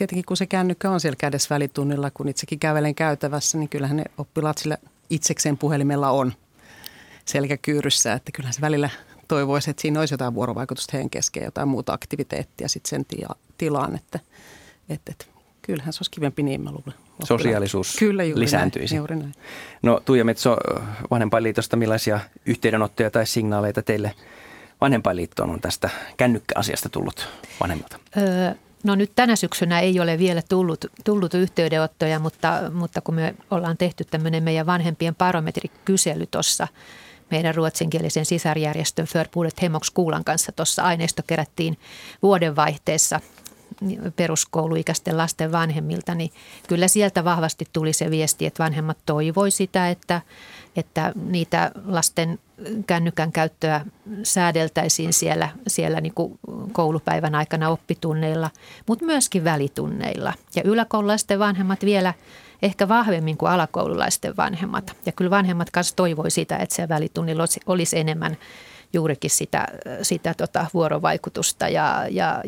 tietenkin kun se kännykkä on siellä kädessä välitunnilla, kun itsekin kävelen käytävässä, niin kyllähän ne oppilaat sillä itsekseen puhelimella on selkäkyyryssä, että kyllähän se välillä toivoisi, että siinä olisi jotain vuorovaikutusta heidän kesken, jotain muuta aktiviteettia sitten sen tilaan, että kyllähän se olisi kivempi niin, mä luulen. Sosiaalisuus Kyllä, lisääntyisi. Juuri näin. No Tuija Metso Vanhempainliitosta, millaisia yhteydenottoja tai signaaleita teille Vanhempainliittoon on tästä kännykkäasiasta tullut vanhemmilta? No nyt tänä syksynä ei ole vielä tullut yhteydenottoja, mutta kun me ollaan tehty tämmöinen meidän vanhempien barometrikysely tuossa meidän ruotsinkielisen sisarjärjestön Förbudet Hem och Skolan kanssa, tuossa aineisto kerättiin vuodenvaihteessa peruskouluikäisten lasten vanhemmilta, niin kyllä sieltä vahvasti tuli se viesti, että vanhemmat toivoi sitä, että niitä lasten kännykän käyttöä säädeltäisiin siellä niin kuin koulupäivän aikana oppitunneilla, mutta myöskin välitunneilla. Ja yläkoululaisten vanhemmat vielä ehkä vahvemmin kuin alakoululaisten vanhemmat. Ja kyllä vanhemmat kanssa toivoi sitä, että se välitunnilla olisi enemmän juurikin sitä vuorovaikutusta ja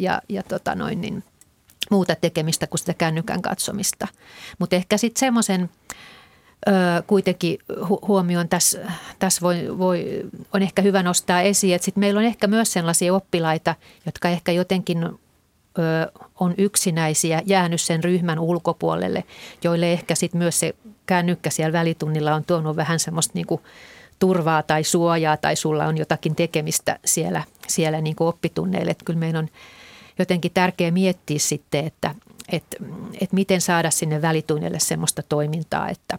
muuta tekemistä kuin sitä kännykän katsomista. Mutta ehkä sitten semmoisen kuitenkin huomioon tässä on ehkä hyvä nostaa esiin, että sitten meillä on ehkä myös sellaisia oppilaita, jotka ehkä jotenkin on yksinäisiä, jäänyt sen ryhmän ulkopuolelle, joille ehkä sitten myös se kännykkä siellä välitunnilla on tuonut vähän semmoista niinku turvaa tai suojaa tai sulla on jotakin tekemistä siellä niinku oppitunneille. Että kyllä meidän on jotenkin tärkeää miettiä sitten, että miten saada sinne välitunnille semmoista toimintaa, että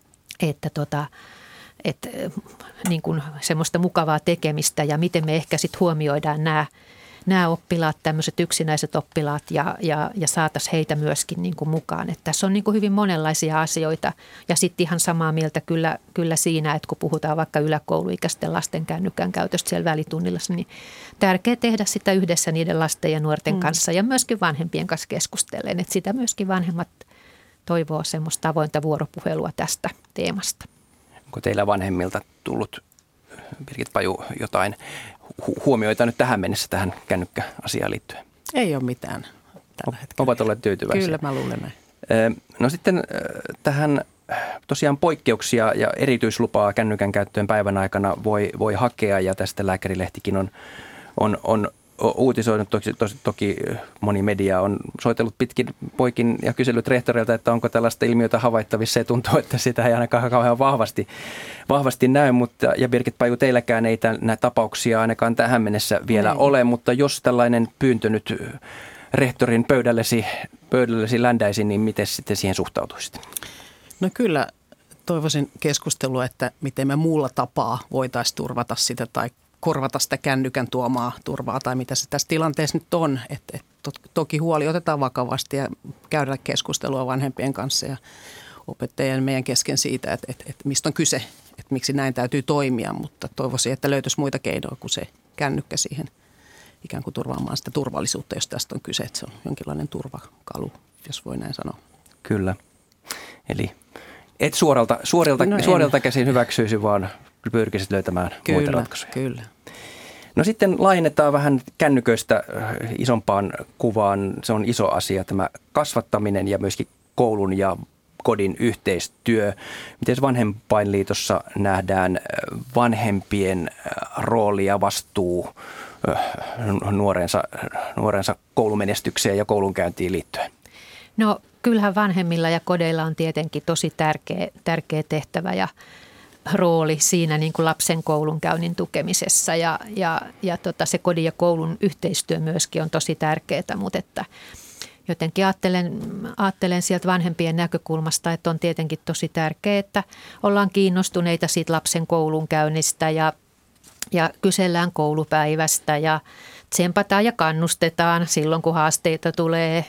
niin kuin semmoista mukavaa tekemistä ja miten me ehkä sitten huomioidaan nämä oppilaat, tämmöiset yksinäiset oppilaat ja saataisiin heitä myöskin niin kuin mukaan. Että tässä on niin kuin hyvin monenlaisia asioita ja sitten ihan samaa mieltä kyllä siinä, että kun puhutaan vaikka yläkouluikäisten lasten kännykän käytöstä siellä välitunnilla, niin tärkeää tehdä sitä yhdessä niiden lasten ja nuorten kanssa ja myöskin vanhempien kanssa keskustellen. Että sitä myöskin vanhemmat toivoo semmoista avointa vuoropuhelua tästä teemasta. Onko teillä vanhemmilta tullut, Birgit Paju, jotain huomioita nyt tähän mennessä tähän kännykkäasiaan liittyen? Ei ole mitään tällä hetkellä. Ovat olleet tyytyväisiä. Kyllä, mä luulen näin. No sitten tähän tosiaan poikkeuksia ja erityislupaa kännykän käyttöön päivän aikana voi hakea ja tästä Lääkärilehtikin on uutisoinut. Toki moni media on soitellut pitkin poikin ja kysellyt rehtoreilta, että onko tällaista ilmiötä havaittavissa. Se tuntuu, että sitä ei ainakaan kauhean vahvasti näy, ja Birgit Paju, teilläkään ei näitä tapauksia ainakaan tähän mennessä vielä ole, mutta jos tällainen pyyntö nyt rehtorin pöydällesi ländäisi, niin miten sitten siihen suhtautuisit? No kyllä toivoisin keskustelua, että miten me muulla tapaa voitaisiin turvata sitä tai korvata sitä kännykän tuomaa turvaa tai mitä se tässä tilanteessa nyt on. Toki huoli otetaan vakavasti ja käydään keskustelua vanhempien kanssa ja opettajien meidän kesken siitä, että mistä on kyse, että miksi näin täytyy toimia, mutta toivoisin, että löytyisi muita keinoja kuin se kännykkä siihen ikään kuin turvaamaan sitä turvallisuutta, jos tästä on kyse, että se on jonkinlainen turvakalu, jos voi näin sanoa. Kyllä. Eli et suorilta käsin hyväksyisi, vaan pyrkisit löytämään muita ratkaisuja. Kyllä. No sitten laajennetaan vähän kännyköistä isompaan kuvaan. Se on iso asia, tämä kasvattaminen ja myöskin koulun ja kodin yhteistyö. Miten Vanhempainliitossa nähdään vanhempien rooli ja vastuu nuorensa koulumenestykseen ja koulunkäyntiin liittyen? No kyllähän vanhemmilla ja kodeilla on tietenkin tosi tärkeä tehtävä ja rooli siinä niin kuin lapsen koulunkäynnin tukemisessa ja se kodin ja koulun yhteistyö myöskin on tosi tärkeää, mutta että jotenkin ajattelen sieltä vanhempien näkökulmasta, että on tietenkin tosi tärkeää, että ollaan kiinnostuneita siitä lapsen koulunkäynnistä ja kysellään koulupäivästä ja tsempataan ja kannustetaan silloin, kun haasteita tulee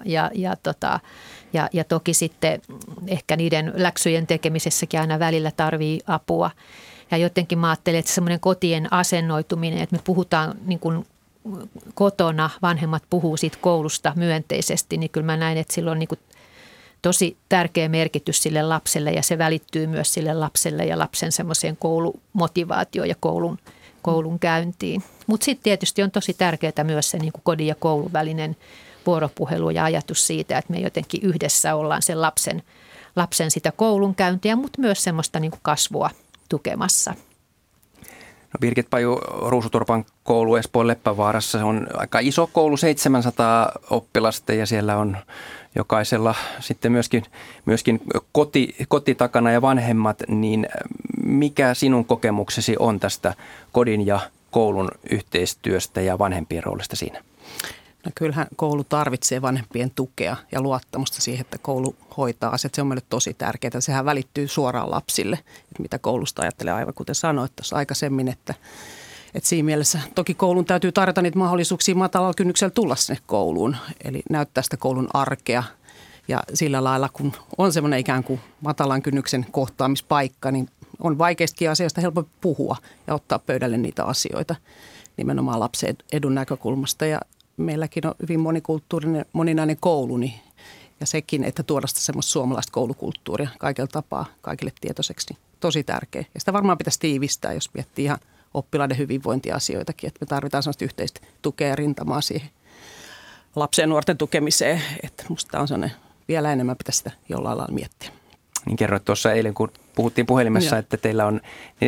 ja toki sitten ehkä niiden läksyjen tekemisessäkin aina välillä tarvii apua. Ja jotenkin mä ajattelen, että semmoinen kotien asennoituminen, että me puhutaan niin kuin kotona, vanhemmat puhuu siitä koulusta myönteisesti, niin kyllä mä näen, että sillä on niin kuin tosi tärkeä merkitys sille lapselle ja se välittyy myös sille lapselle ja lapsen semmoiseen koulumotivaatioon ja koulun käyntiin. Mutta sitten tietysti on tosi tärkeää myös se niin kuin kodin ja koulun välinen vuoropuhelu ja ajatus siitä, että me jotenkin yhdessä ollaan sen lapsen sitä koulunkäyntiä, mutta myös semmoista niin kuin kasvua tukemassa. No Birgit Paju, Ruusutorpan koulu Espoon Leppävaarassa, se on aika iso koulu, 700 oppilasta ja siellä on jokaisella sitten myöskin koti takana ja vanhemmat, niin mikä sinun kokemuksesi on tästä kodin ja koulun yhteistyöstä ja vanhempien roolista siinä? No kyllähän koulu tarvitsee vanhempien tukea ja luottamusta siihen, että koulu hoitaa asiat. Se on meille tosi tärkeää. Sehän välittyy suoraan lapsille, että mitä koulusta ajattelee, aivan kuten sanoit tuossa aikaisemmin, että siinä mielessä toki koulun täytyy tarjota niitä mahdollisuuksia matalalla kynnyksellä tulla sinne kouluun, eli näyttää sitä koulun arkea. Ja sillä lailla, kun on semmoinen ikään kuin matalan kynnyksen kohtaamispaikka, niin on vaikeistakin asioista helpompi puhua ja ottaa pöydälle niitä asioita nimenomaan lapsen edun näkökulmasta. Ja meilläkin on hyvin monikulttuurinen, moninainen koulu, niin, ja sekin, että tuoda sitä semmoista suomalaista koulukulttuuria kaikella tapaa kaikille tietoiseksi, niin tosi tärkeä. Ja sitä varmaan pitäisi tiivistää, jos miettii ihan oppilaiden hyvinvointiasioitakin, että me tarvitaan sellaista yhteistä tukea ja rintamaa siihen lapsen ja nuorten tukemiseen, että musta on sellainen, vielä enemmän pitäisi sitä jollain lailla miettiä. Niin kerroit tuossa eilen, kun puhuttiin puhelimessa, että teillä on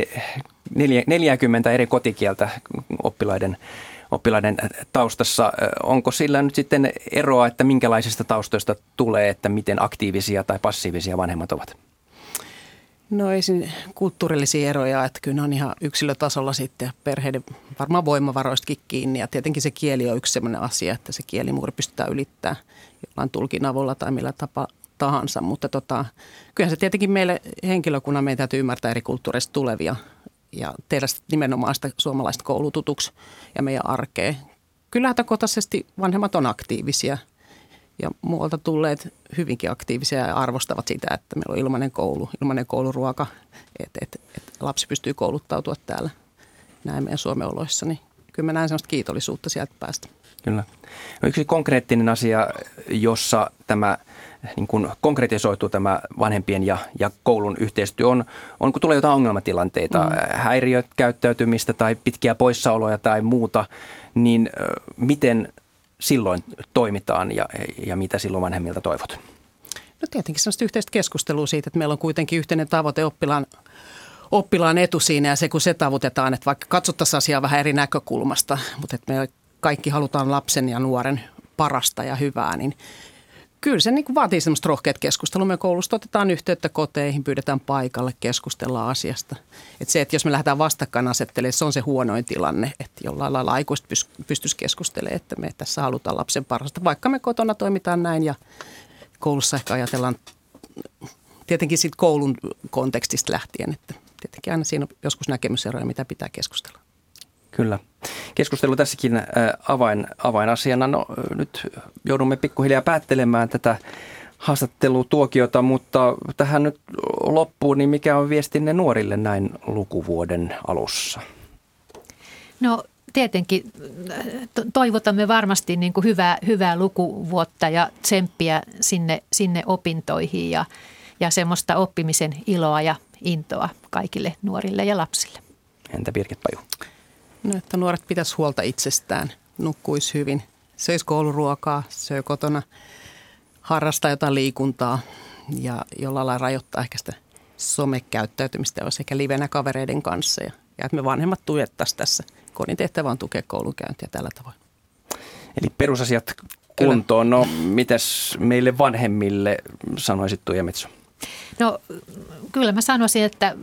40 eri kotikieltä oppilaiden taustassa. Onko sillä nyt sitten eroa, että minkälaisista taustoista tulee, että miten aktiivisia tai passiivisia vanhemmat ovat? No ei siinä kulttuurillisia eroja, että kyllä ne on ihan yksilötasolla sitten perheiden varmaan voimavaroistakin kiinni. Ja tietenkin se kieli on yksi sellainen asia, että se kielimuuri pystytään ylittämään jollain tulkin avulla tai millä tapaa tahansa. Mutta kyllähän se tietenkin meille henkilökunnan meidän täytyy ymmärtää eri kulttuureista tulevia ja tehdä nimenomaan sitä suomalaista koulututuksi ja meidän arkea. Kyllä lähtökohtaisesti vanhemmat on aktiivisia ja muualta tulleet hyvinkin aktiivisia ja arvostavat sitä, että meillä on ilmainen kouluruoka, että lapsi pystyy kouluttautua täällä näin meidän Suomen oloissa. Niin kyllä mä näen sellaista kiitollisuutta sieltä päästä. Kyllä. No yksi konkreettinen asia, jossa tämä niin kuin konkretisoituu tämä vanhempien ja koulun yhteistyö on kun tulee jotain ongelmatilanteita, häiriökäyttäytymistä tai pitkiä poissaoloja tai muuta, niin miten silloin toimitaan ja mitä silloin vanhemmilta toivot? No tietenkin sellaista yhteistä keskustelua siitä, että meillä on kuitenkin yhteinen tavoite oppilaan etu siinä ja se kun se tavoitetaan, että vaikka katsottaisiin asiaa vähän eri näkökulmasta, mutta että me kaikki halutaan lapsen ja nuoren parasta ja hyvää, niin kyllä se niin kuin vaatii semmoista rohkeat keskustelua. Me koulusta otetaan yhteyttä koteihin, pyydetään paikalle, keskustellaan asiasta. Että se, että jos me lähdetään vastakkainasettelemaan, se on se huonoin tilanne, että jollain lailla aikuiset pystyisi keskustelemaan, että me tässä halutaan lapsen parasta. Vaikka me kotona toimitaan näin ja koulussa ehkä ajatellaan tietenkin siitä koulun kontekstista lähtien, että tietenkin aina siinä on joskus näkemyseroja, mitä pitää keskustella. Kyllä. Keskustelu tässäkin avainasiana. No nyt joudumme pikkuhiljaa päättelemään tätä haastattelutuokiota, mutta tähän nyt loppuun, niin mikä on viestinne nuorille näin lukuvuoden alussa? No tietenkin toivotamme varmasti niin kuin hyvää lukuvuotta ja tsemppiä sinne opintoihin ja semmoista oppimisen iloa ja intoa kaikille nuorille ja lapsille. Entä Birgit Paju? No, että nuoret pitäisi huolta itsestään, nukkuisi hyvin, söisi kouluruokaa, söi kotona, harrastaa jotain liikuntaa ja jollain lailla rajoittaa ehkä sitä somekäyttäytymistä sekä livenä kavereiden kanssa. Ja että me vanhemmat tuettaisiin tässä. Kodin tehtävä on tukea koulunkäyntiä tällä tavoin. Eli perusasiat kuntoon. No, mitäs meille vanhemmille sanoisit, Tuija Metso? No, kyllä mä sanoisin, että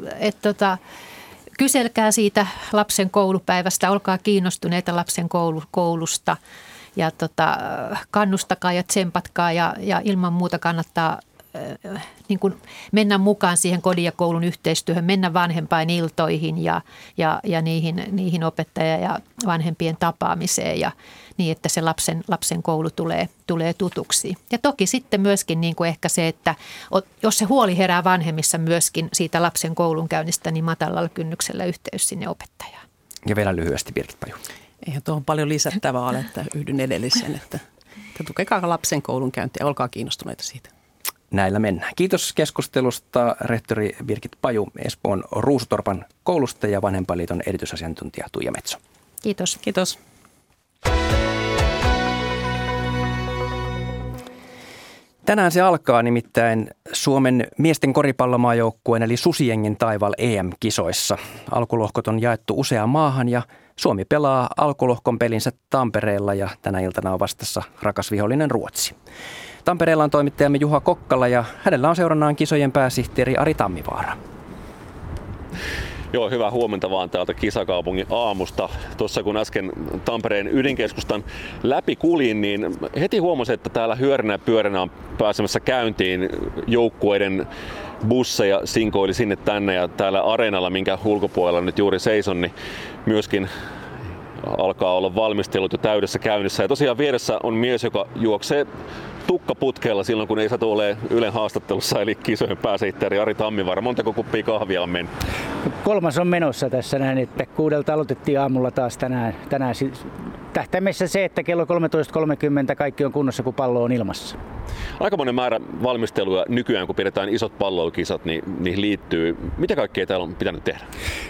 kyselkää siitä lapsen koulupäivästä, olkaa kiinnostuneita lapsen koulusta ja kannustakaa ja tsempatkaa ja ilman muuta kannattaa niin kuin mennä mukaan siihen kodin ja koulun yhteistyöhön, mennä vanhempain iltoihin ja niihin opettaja- ja vanhempien tapaamiseen ja niin, että se lapsen koulu tulee tutuksi. Ja toki sitten myöskin niin kuin ehkä se, että jos se huoli herää vanhemmissa myöskin siitä lapsen koulunkäynnistä, niin matalalla kynnyksellä yhteys sinne opettajaan. Ja vielä lyhyesti Birgit Paju. Eihän tuohon paljon lisättävää ole, että yhdyn edelliseen, että tukekaa lapsen koulunkäyntiä, olkaa kiinnostuneita siitä. Näillä mennään. Kiitos keskustelusta rehtori Birgit Paju Espoon Ruusutorpan koulusta ja Vanhempainliiton erityisasiantuntija Tuija Metso. Kiitos. Kiitos. Tänään se alkaa nimittäin Suomen miesten koripallomaajoukkueen eli Susijengin taival EM-kisoissa. Alkulohkot on jaettu useaan maahan ja Suomi pelaa alkulohkon pelinsä Tampereella ja tänä iltana on vastassa rakas vihollinen Ruotsi. Tampereella on toimittajamme Juha Kokkala ja hänellä on seurannaan kisojen pääsihteeri Ari Tammivaara. Joo, hyvää huomenta vaan täältä kisakaupungin aamusta. Tuossa kun äsken Tampereen ydinkeskustan läpi kuljin, niin heti huomasin, että täällä hyöränä ja pyöränä on pääsemässä käyntiin joukkueiden busseja sinkoili sinne tänne ja täällä areenalla, minkä ulkopuolella nyt juuri seison, niin myöskin alkaa olla valmistelut jo täydessä käynnissä. Ja tosiaan vieressä on mies, joka juoksee tukkaputkeella silloin, kun ei satu ole Ylen haastattelussa, eli kisojen pääsihteeri Ari Tammivaara. Montako kuppia kahvia on mennyt? 3. on menossa tässä näin, että 6 aloitettiin aamulla taas tänään tähtäimessä se, että kello 13.30 kaikki on kunnossa, kun pallo on ilmassa. Aikamoinen määrä valmisteluja nykyään, kun pidetään isot pallokisat, niin niihin liittyy. Mitä kaikkea täällä on pitänyt tehdä?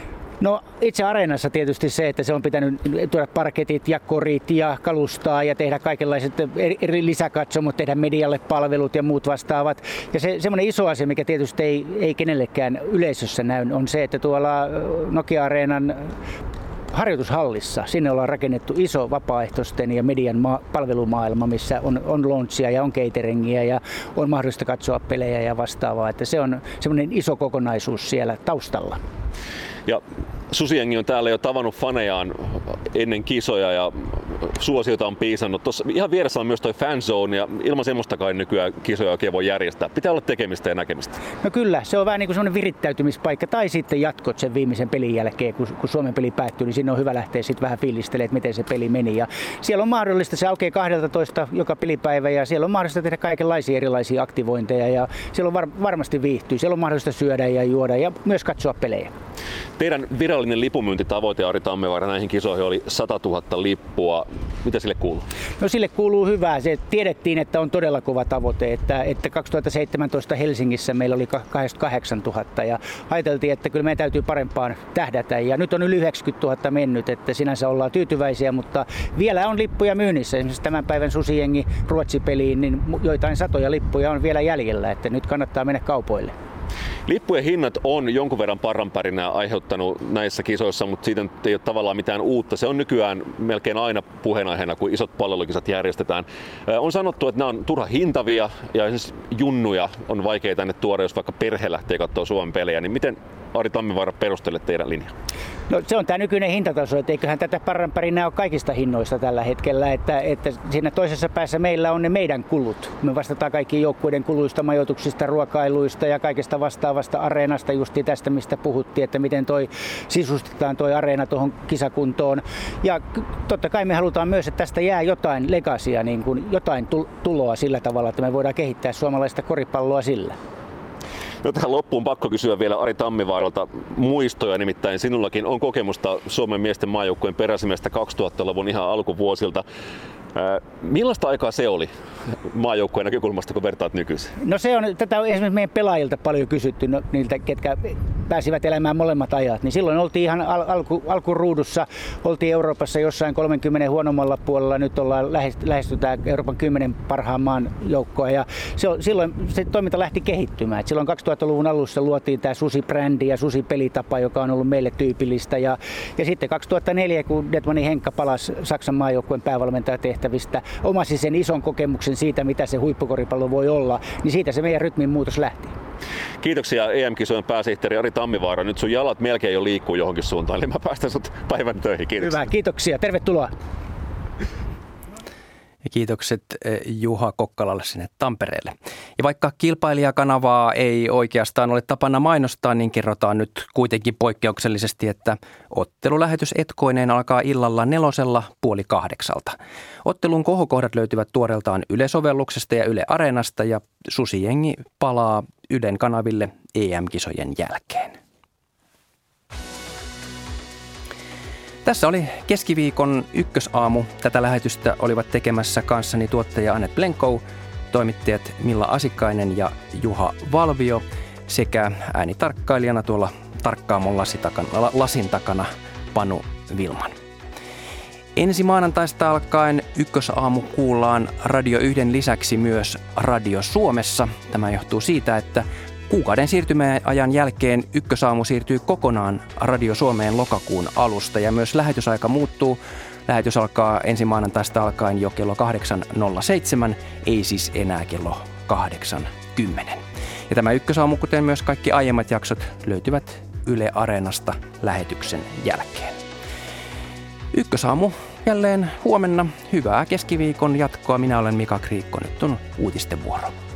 No itse areenassa tietysti se, että se on pitänyt tuoda parketit ja korit ja kalustaa ja tehdä kaikenlaiset eri lisäkatsomut, tehdä medialle palvelut ja muut vastaavat. Ja semmoinen iso asia, mikä tietysti ei kenellekään yleisössä näy, on se, että tuolla Nokia-areenan harjoitushallissa, sinne ollaan rakennettu iso vapaaehtoisten ja median palvelumaailma, missä on launchia ja on cateringia ja on mahdollista katsoa pelejä ja vastaavaa. Että se on semmoinen iso kokonaisuus siellä taustalla. Ja Susijengi on täällä jo tavannut fanejaan ennen kisoja ja suosiota on piisannut. Tuossa ihan vieressä on myös toi fan zone ja ilman semmoistakaan nykyään kisoja oikein voi järjestää. Pitää olla tekemistä ja näkemistä. No kyllä, se on vähän niin kuin semmoinen virittäytymispaikka tai sitten jatkot sen viimeisen pelin jälkeen, kun Suomen peli päättyy, niin sinne on hyvä lähteä sitten vähän fiilistelemään, että miten se peli meni. Ja siellä on mahdollista, se aukeaa 12 joka pelipäivä ja siellä on mahdollista tehdä kaikenlaisia erilaisia aktivointeja ja siellä on varmasti viihtyy. Siellä on mahdollista syödä ja juoda ja myös katsoa pelejä. Teidän virallinen lipumyyntitavoite, Ari Tammivaara, näihin kisoihin oli 100 000 lippua. Mitä sille kuuluu? No sille kuuluu hyvää. Se tiedettiin, että on todella kova tavoite. Että 2017 Helsingissä meillä oli 28 000 ja ajateltiin, että kyllä meidän täytyy parempaan tähdätä. Ja nyt on yli 90 000 mennyt, että sinänsä ollaan tyytyväisiä, mutta vielä on lippuja myynnissä. Esimerkiksi tämän päivän Susijengi Ruotsi-peliin, niin joitain satoja lippuja on vielä jäljellä, että nyt kannattaa mennä kaupoille. Lippujen hinnat on jonkun verran parranpärinää aiheuttanut näissä kisoissa, mutta siitä ei ole tavallaan mitään uutta. Se on nykyään melkein aina puheenaiheena, kun isot pallokisat järjestetään. On sanottu, että nämä on turha hintavia ja esimerkiksi junnuja on vaikea tänne tuoda, jos vaikka perhe lähtee katsoa Suomen pelejä. Niin miten Ari Tammivaara perustelee teidän linjaa? No se on tämä nykyinen hintataso, että eiköhän tätä parranpärinää ole kaikista hinnoista tällä hetkellä, että siinä toisessa päässä meillä on ne meidän kulut. Me vastataan kaikkiin joukkueiden kuluista, majoituksista, ruokailuista ja kaikesta vastaavasta areenasta, justi tästä mistä puhuttiin, että miten sisustetaan toi areena tuohon kisakuntoon. Ja totta kai me halutaan myös, että tästä jää jotain legasia, niin kuin jotain tuloa sillä tavalla, että me voidaan kehittää suomalaista koripalloa sillä. No tähän loppuun pakko kysyä vielä Ari Tammivaaralta muistoja, nimittäin sinullakin on kokemusta Suomen miesten maajoukkueen peräsimestä 2000-luvun ihan alkuvuosilta. Millaista aikaa se oli maajoukkueen näkökulmasta, kun vertaat nykyiseen? No tätä on esimerkiksi meidän pelaajilta paljon kysytty, niiltä ketkä pääsivät elämään molemmat ajat. Niin silloin oltiin ihan alkuruudussa, oltiin Euroopassa jossain 30 huonommalla puolella, nyt lähestytään Euroopan 10 parhaan maan joukkoa. Ja silloin se toiminta lähti kehittymään. Silloin 2000-luvun alussa luotiin tämä Susi-brändi ja Susi-pelitapa, joka on ollut meille tyypillistä. Ja sitten 2004, kun Detmanin Henkka palasi Saksan maajoukkueen päävalmentajatehtävistä, omasi sen ison kokemuksen siitä, mitä se huippukoripallo voi olla, niin siitä se meidän rytmin muutos lähti. Kiitoksia EM-kisojen pääsihteeri Ari Tammivaara. Nyt sun jalat melkein jo liikkuu johonkin suuntaan, eli mä päästän sut päivän töihin. Kiitoksia. Hyvä, kiitoksia. Tervetuloa. Ja kiitokset Juha Kokkalalle sinne Tampereelle. Ja vaikka kilpailijakanavaa ei oikeastaan ole tapana mainostaa, niin kerrotaan nyt kuitenkin poikkeuksellisesti, että ottelulähetys etkoineen alkaa illalla 7:30. Ottelun kohokohdat löytyvät tuoreeltaan Yle-sovelluksesta ja Yle Areenasta ja Susijengi palaa Ylen kanaville EM-kisojen jälkeen. Tässä oli keskiviikon ykkösaamu. Tätä lähetystä olivat tekemässä kanssani tuottaja Annette Blenkow, toimittajat Milla Asikainen ja Juha Valvio sekä äänitarkkailijana tuolla tarkkaamon lasin takana Panu Vilman. Ensi maanantaista alkaen Ykkösaamu kuullaan Radio 1 lisäksi myös Radio Suomessa. Tämä johtuu siitä, että kuukauden siirtymäajan jälkeen Ykkösaamu siirtyy kokonaan Radio Suomeen lokakuun alusta ja myös lähetysaika muuttuu. Lähetys alkaa ensi maanantaista alkaen jo kello 8.07, ei siis enää kello 8.10. Ja tämä Ykkösaamu, kuten myös kaikki aiemmat jaksot, löytyvät Yle Areenasta lähetyksen jälkeen. Ykkösaamu jälleen huomenna. Hyvää keskiviikon jatkoa. Minä olen Mika Kriikko. Nyt on uutisten vuoro.